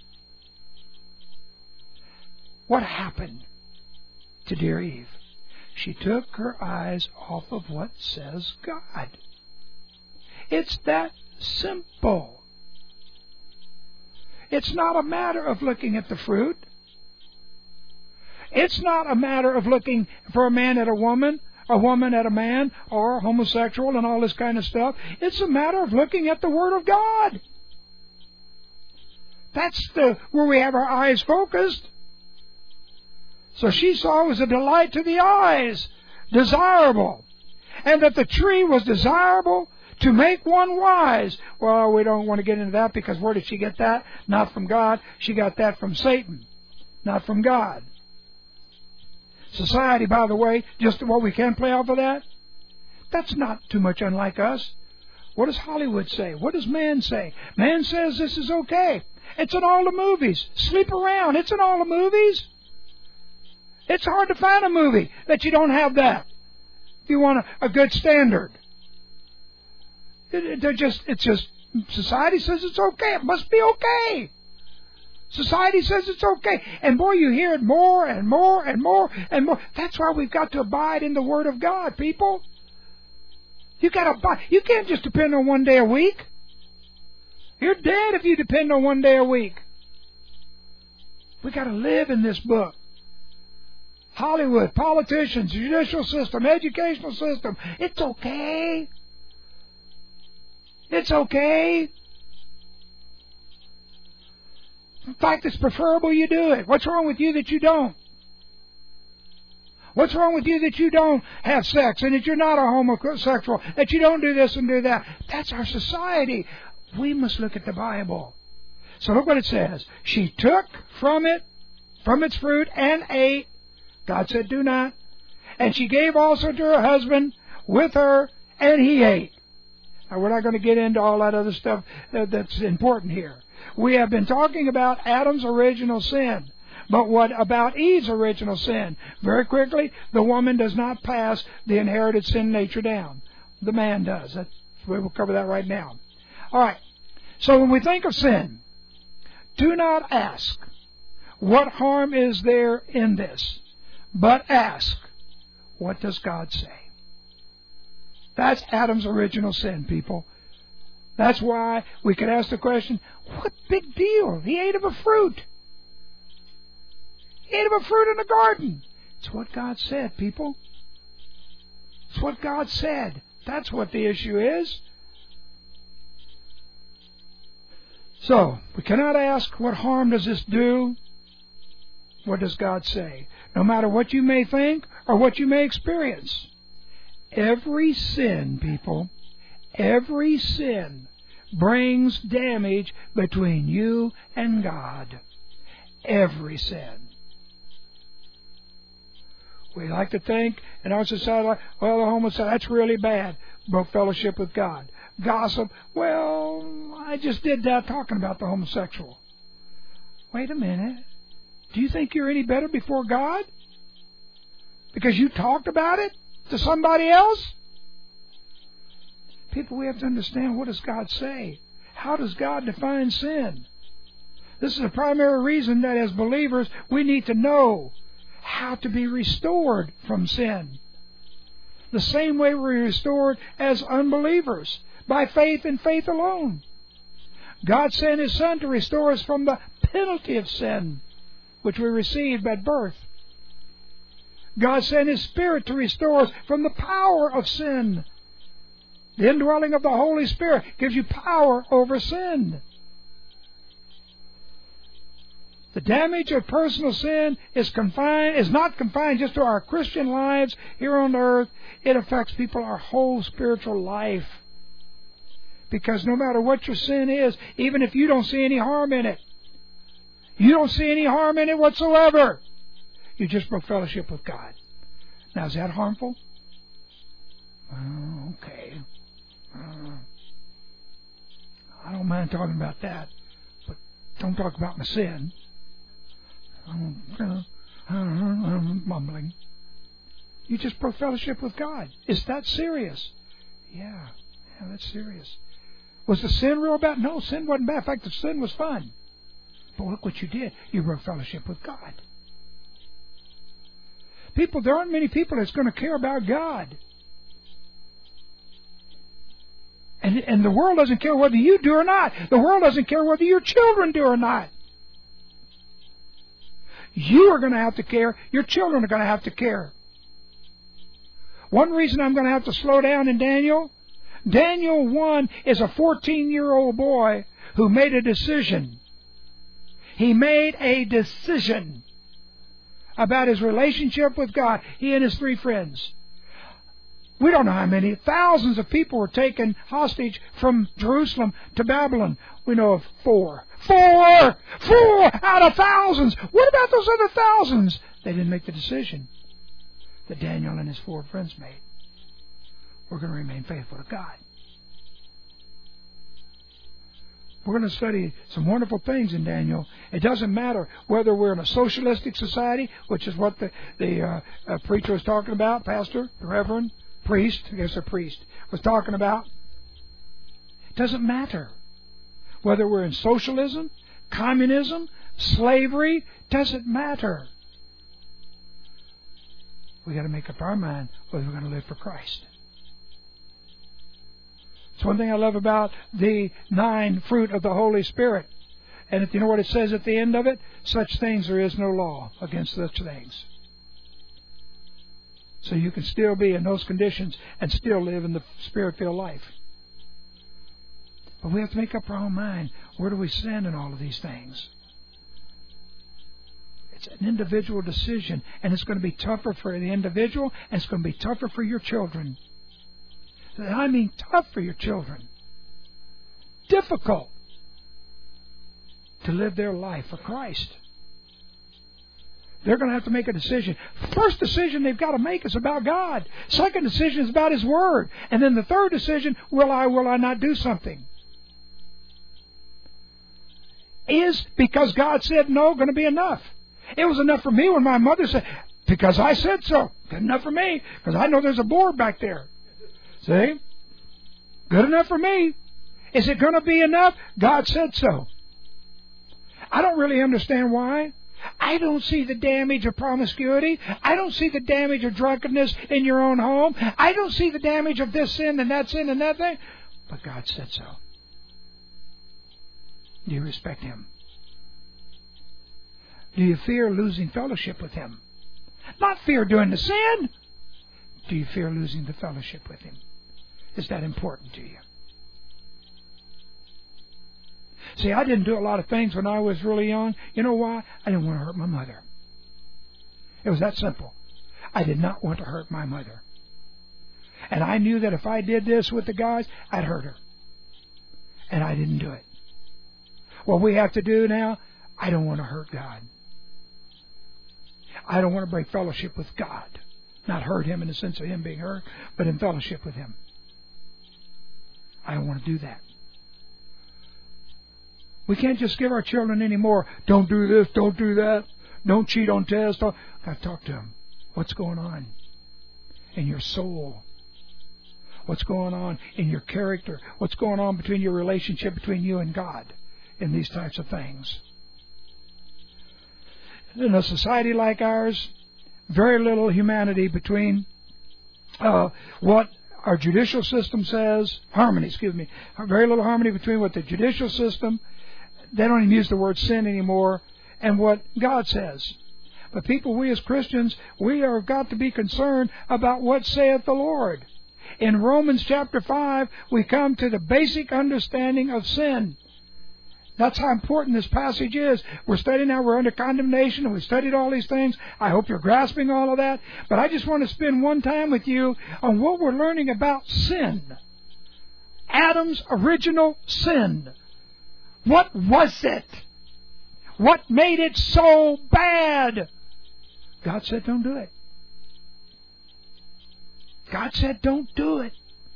What happened to dear Eve? She took her eyes off of what says God. It's that simple. It's not a matter of looking at the fruit. It's not a matter of looking for a man at a woman, a woman at a man, or homosexual and all this kind of stuff. It's a matter of looking at the Word of God. That's the where we have our eyes focused. So she saw it was a delight to the eyes, desirable, and that the tree was desirable to make one wise. Well, we don't want to get into that, because where did she get that? Not from God. She got that from Satan, not from God. Society, by the way, just what we can play off of that, that's not too much unlike us. What does Hollywood say? What does man say? Man says this is okay. It's in all the movies. Sleep around. It's in all the movies. It's hard to find a movie that you don't have that. If you want a, a good standard. It, it, just, it's just, society says it's okay. It must be okay. Society says it's okay. And boy, you hear it more and more and more and more. That's why we've got to abide in the Word of God, people. You got to abide. You can't just depend on one day a week. You're dead if you depend on one day a week. We got to live in this book. Hollywood, politicians, judicial system, educational system. It's okay. It's okay. In fact, it's preferable you do it. What's wrong with you that you don't? What's wrong with you that you don't have sex and that you're not a homosexual, that you don't do this and do that? That's our society. We must look at the Bible. So look what it says. She took from it, from its fruit, and ate. God said, do not. And she gave also to her husband with her, and he ate. Now, we're not going to get into all that other stuff that's important here. We have been talking about Adam's original sin. But what about Eve's original sin? Very quickly, the woman does not pass the inherited sin nature down. The man does. That's, we will cover that right now. All right. So when we think of sin, do not ask, what harm is there in this? But ask, what does God say? That's Adam's original sin, people. That's why we could ask the question, what big deal? He ate of a fruit. He ate of a fruit in the garden. It's what God said, people. It's what God said. That's what the issue is. So, we cannot ask, what harm does this do? What does God say? No matter what you may think or what you may experience. Every sin, people, every sin brings damage between you and God. Every sin. We like to think in our society, well, the homosexual, that's really bad. Broke fellowship with God. Gossip, well, I just did that talking about the homosexual. Wait a minute. Do you think you're any better before God? Because you talked about it to somebody else? People, we have to understand, what does God say? How does God define sin? This is a primary reason that as believers we need to know how to be restored from sin. The same way we're restored as unbelievers, by faith and faith alone. God sent His Son to restore us from the penalty of sin, which we received at birth. God sent His Spirit to restore us from the power of sin. The indwelling of the Holy Spirit gives you power over sin. The damage of personal sin is confined, is not confined just to our Christian lives here on earth. It affects people our whole spiritual life. Because no matter what your sin is, even if you don't see any harm in it, you don't see any harm in it whatsoever, you just broke fellowship with God. Now, is that harmful? Oh, okay. Uh, I don't mind talking about that, but don't talk about my sin. I'm, I'm mumbling. You just broke fellowship with God. Is that serious? Yeah, yeah, that's serious. Was the sin real bad? No, sin wasn't bad. In fact, the sin was fun. But look what you did. You broke fellowship with God. People, there aren't many people that's going to care about God. And, and the world doesn't care whether you do or not. The world doesn't care whether your children do or not. You are going to have to care. Your children are going to have to care. One reason I'm going to have to slow down in Daniel, Daniel one is a fourteen-year-old boy who made a decision. He made a decision about his relationship with God, he and his three friends. We don't know how many. Thousands of people were taken hostage from Jerusalem to Babylon. We know of four. Four! Four out of thousands! What about those other thousands? They didn't make the decision that Daniel and his four friends made. We're going to remain faithful to God. We're going to study some wonderful things in Daniel. It doesn't matter whether we're in a socialistic society, which is what the, the uh, uh, preacher was talking about, pastor, the reverend, priest, I guess a priest, was talking about. It doesn't matter whether we're in socialism, communism, slavery, doesn't matter. We've got to make up our mind whether we're going to live for Christ. It's one thing I love about the nine fruit of the Holy Spirit. And if you know what it says at the end of it, such things there is no law against such things. So you can still be in those conditions and still live in the Spirit-filled life. But we have to make up our own mind. Where do we stand in all of these things? It's an individual decision, and it's going to be tougher for the individual, and it's going to be tougher for your children. I mean tough for your children. Difficult to live their life for Christ. They're going to have to make a decision. First decision they've got to make is about God. Second decision is about His Word. And then the third decision, will I, will I not do something? Is because God said no going to be enough? It was enough for me when my mother said, because I said so. Good enough for me, because I know there's a board back there. See? Good enough for me. Is it going to be enough? God said so. I don't really understand why. I don't see the damage of promiscuity. I don't see the damage of drunkenness in your own home. I don't see the damage of this sin and that sin and that thing. But God said so. Do you respect Him? Do you fear losing fellowship with Him? Not fear doing the sin. Do you fear losing the fellowship with Him? Is that important to you? See, I didn't do a lot of things when I was really young. You know why? I didn't want to hurt my mother. It was that simple. I did not want to hurt my mother. And I knew that if I did this with the guys, I'd hurt her. And I didn't do it. What we have to do now, I don't want to hurt God. I don't want to break fellowship with God. Not hurt Him in the sense of Him being hurt, but in fellowship with Him. I don't want to do that. We can't just give our children any more, don't do this, don't do that, don't cheat on tests. Don't. Got to talk to them. What's going on in your soul? What's going on in your character? What's going on between your relationship between you and God in these types of things? in a society like ours, very little humanity between uh, what our judicial system says, harmony, excuse me, very little harmony between what the judicial system, they don't even use the word sin anymore, and what God says. But people, we as Christians, we are got to be concerned about what saith the Lord. In Romans chapter five, we come to the basic understanding of sin. That's how important this passage is. We're studying now, we're under condemnation, and we studied all these things. I hope you're grasping all of that. But I just want to spend one time with you on what we're learning about sin. Adam's original sin. What was it? What made it so bad? God said, don't do it. God said, don't do it.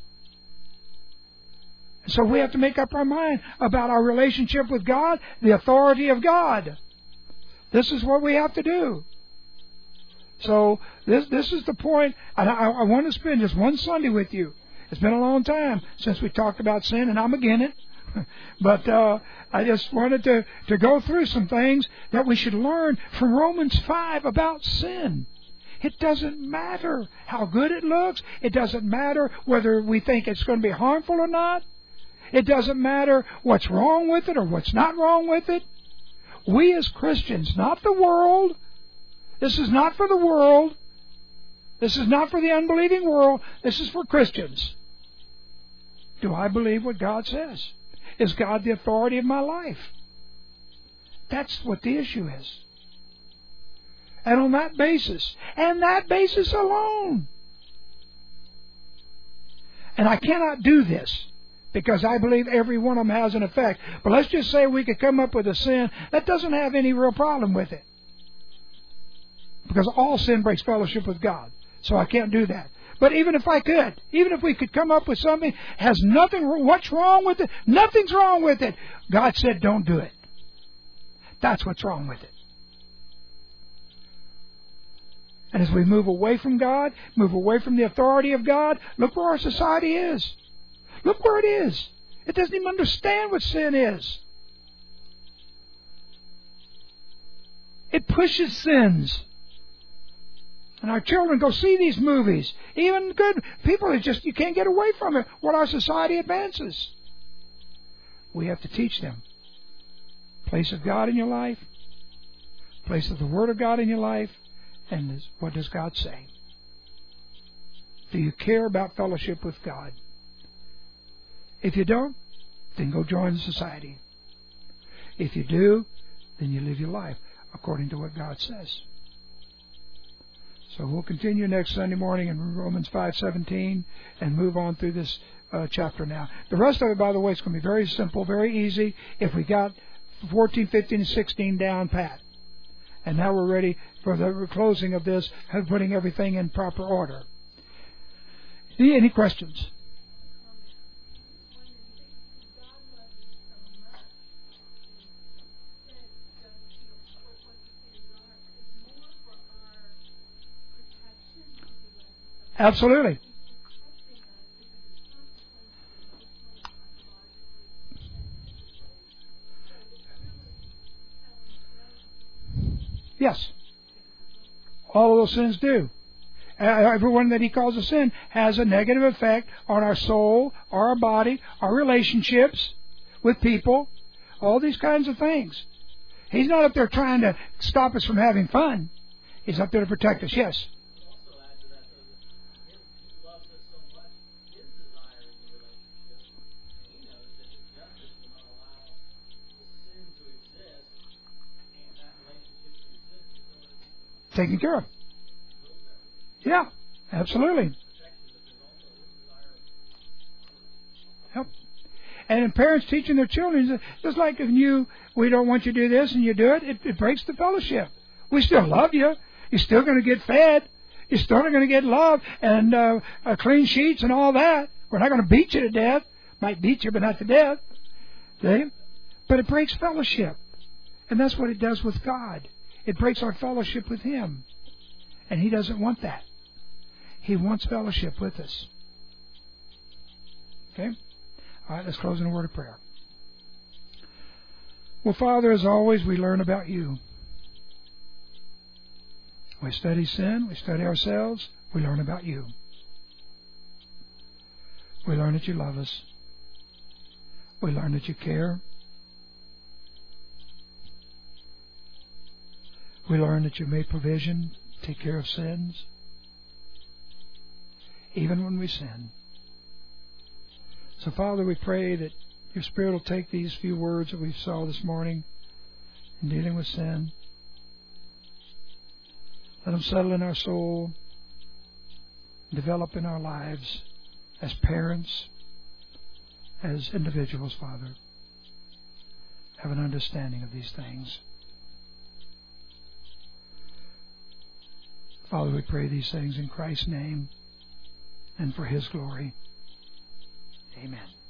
So we have to make up our mind about our relationship with God, the authority of God. This is what we have to do. So this this is the point. And I, I want to spend just one Sunday with you. It's been a long time since we talked about sin, and I'm again it. But uh, I just wanted to, to go through some things that we should learn from Romans five about sin. It doesn't matter how good it looks. It doesn't matter whether we think it's going to be harmful or not. It doesn't matter what's wrong with it or what's not wrong with it. We as Christians, not the world. This is not for the world. This is not for the unbelieving world. This is for Christians. Do I believe what God says? Is God the authority of my life? That's what the issue is. And on that basis, and that basis alone. And I cannot do this because I believe every one of them has an effect. But let's just say we could come up with a sin that doesn't have any real problem with it. Because all sin breaks fellowship with God. So I can't do that. But even if I could, even if we could come up with something has nothing, what's wrong with it? Nothing's wrong with it. God said don't do it. That's what's wrong with it. And as we move away from God, move away from the authority of God, look where our society is. Look where it is. It doesn't even understand what sin is. It pushes sins. And our children go see these movies. Even good people, it's just, you can't get away from it. What our society advances. We have to teach them. Place of God in your life. Place of the Word of God in your life. And what does God say? Do you care about fellowship with God? If you don't, then go join the society. If you do, then you live your life according to what God says. So we'll continue next Sunday morning in Romans five seventeen and move on through this uh, chapter now. The rest of it, by the way, is going to be very simple, very easy if we got fourteen, fifteen, and sixteen down pat. And now we're ready for the closing of this, putting everything in proper order. Any questions? Absolutely. Yes. All of those sins do. Everyone that he calls a sin has a negative effect on our soul, our body, our relationships with people, all these kinds of things. He's not up there trying to stop us from having fun. He's up there to protect us, yes. Taken care of. Yeah, absolutely. Yep. And in parents teaching their children, just like if you, we don't want you to do this and you do it, it, it breaks the fellowship. We still love you. You're still going to get fed. You're still going to get love and uh, uh, clean sheets and all that. We're not going to beat you to death. Might beat you, but not to death. See? But it breaks fellowship. And that's what it does with God. It breaks our fellowship with Him. And He doesn't want that. He wants fellowship with us. Okay? All right, let's close in a word of prayer. Well, Father, as always, we learn about You. We study sin, we study ourselves, we learn about you. We learn that you love us. We learn that you care. We learn that you made provision, take care of sins, even when we sin. So, Father, we pray that your Spirit will take these few words that we saw this morning in dealing with sin. Let them settle in our soul, develop in our lives as parents, as individuals, Father. Have an understanding of these things. Father, we pray these things in Christ's name and for His glory. Amen.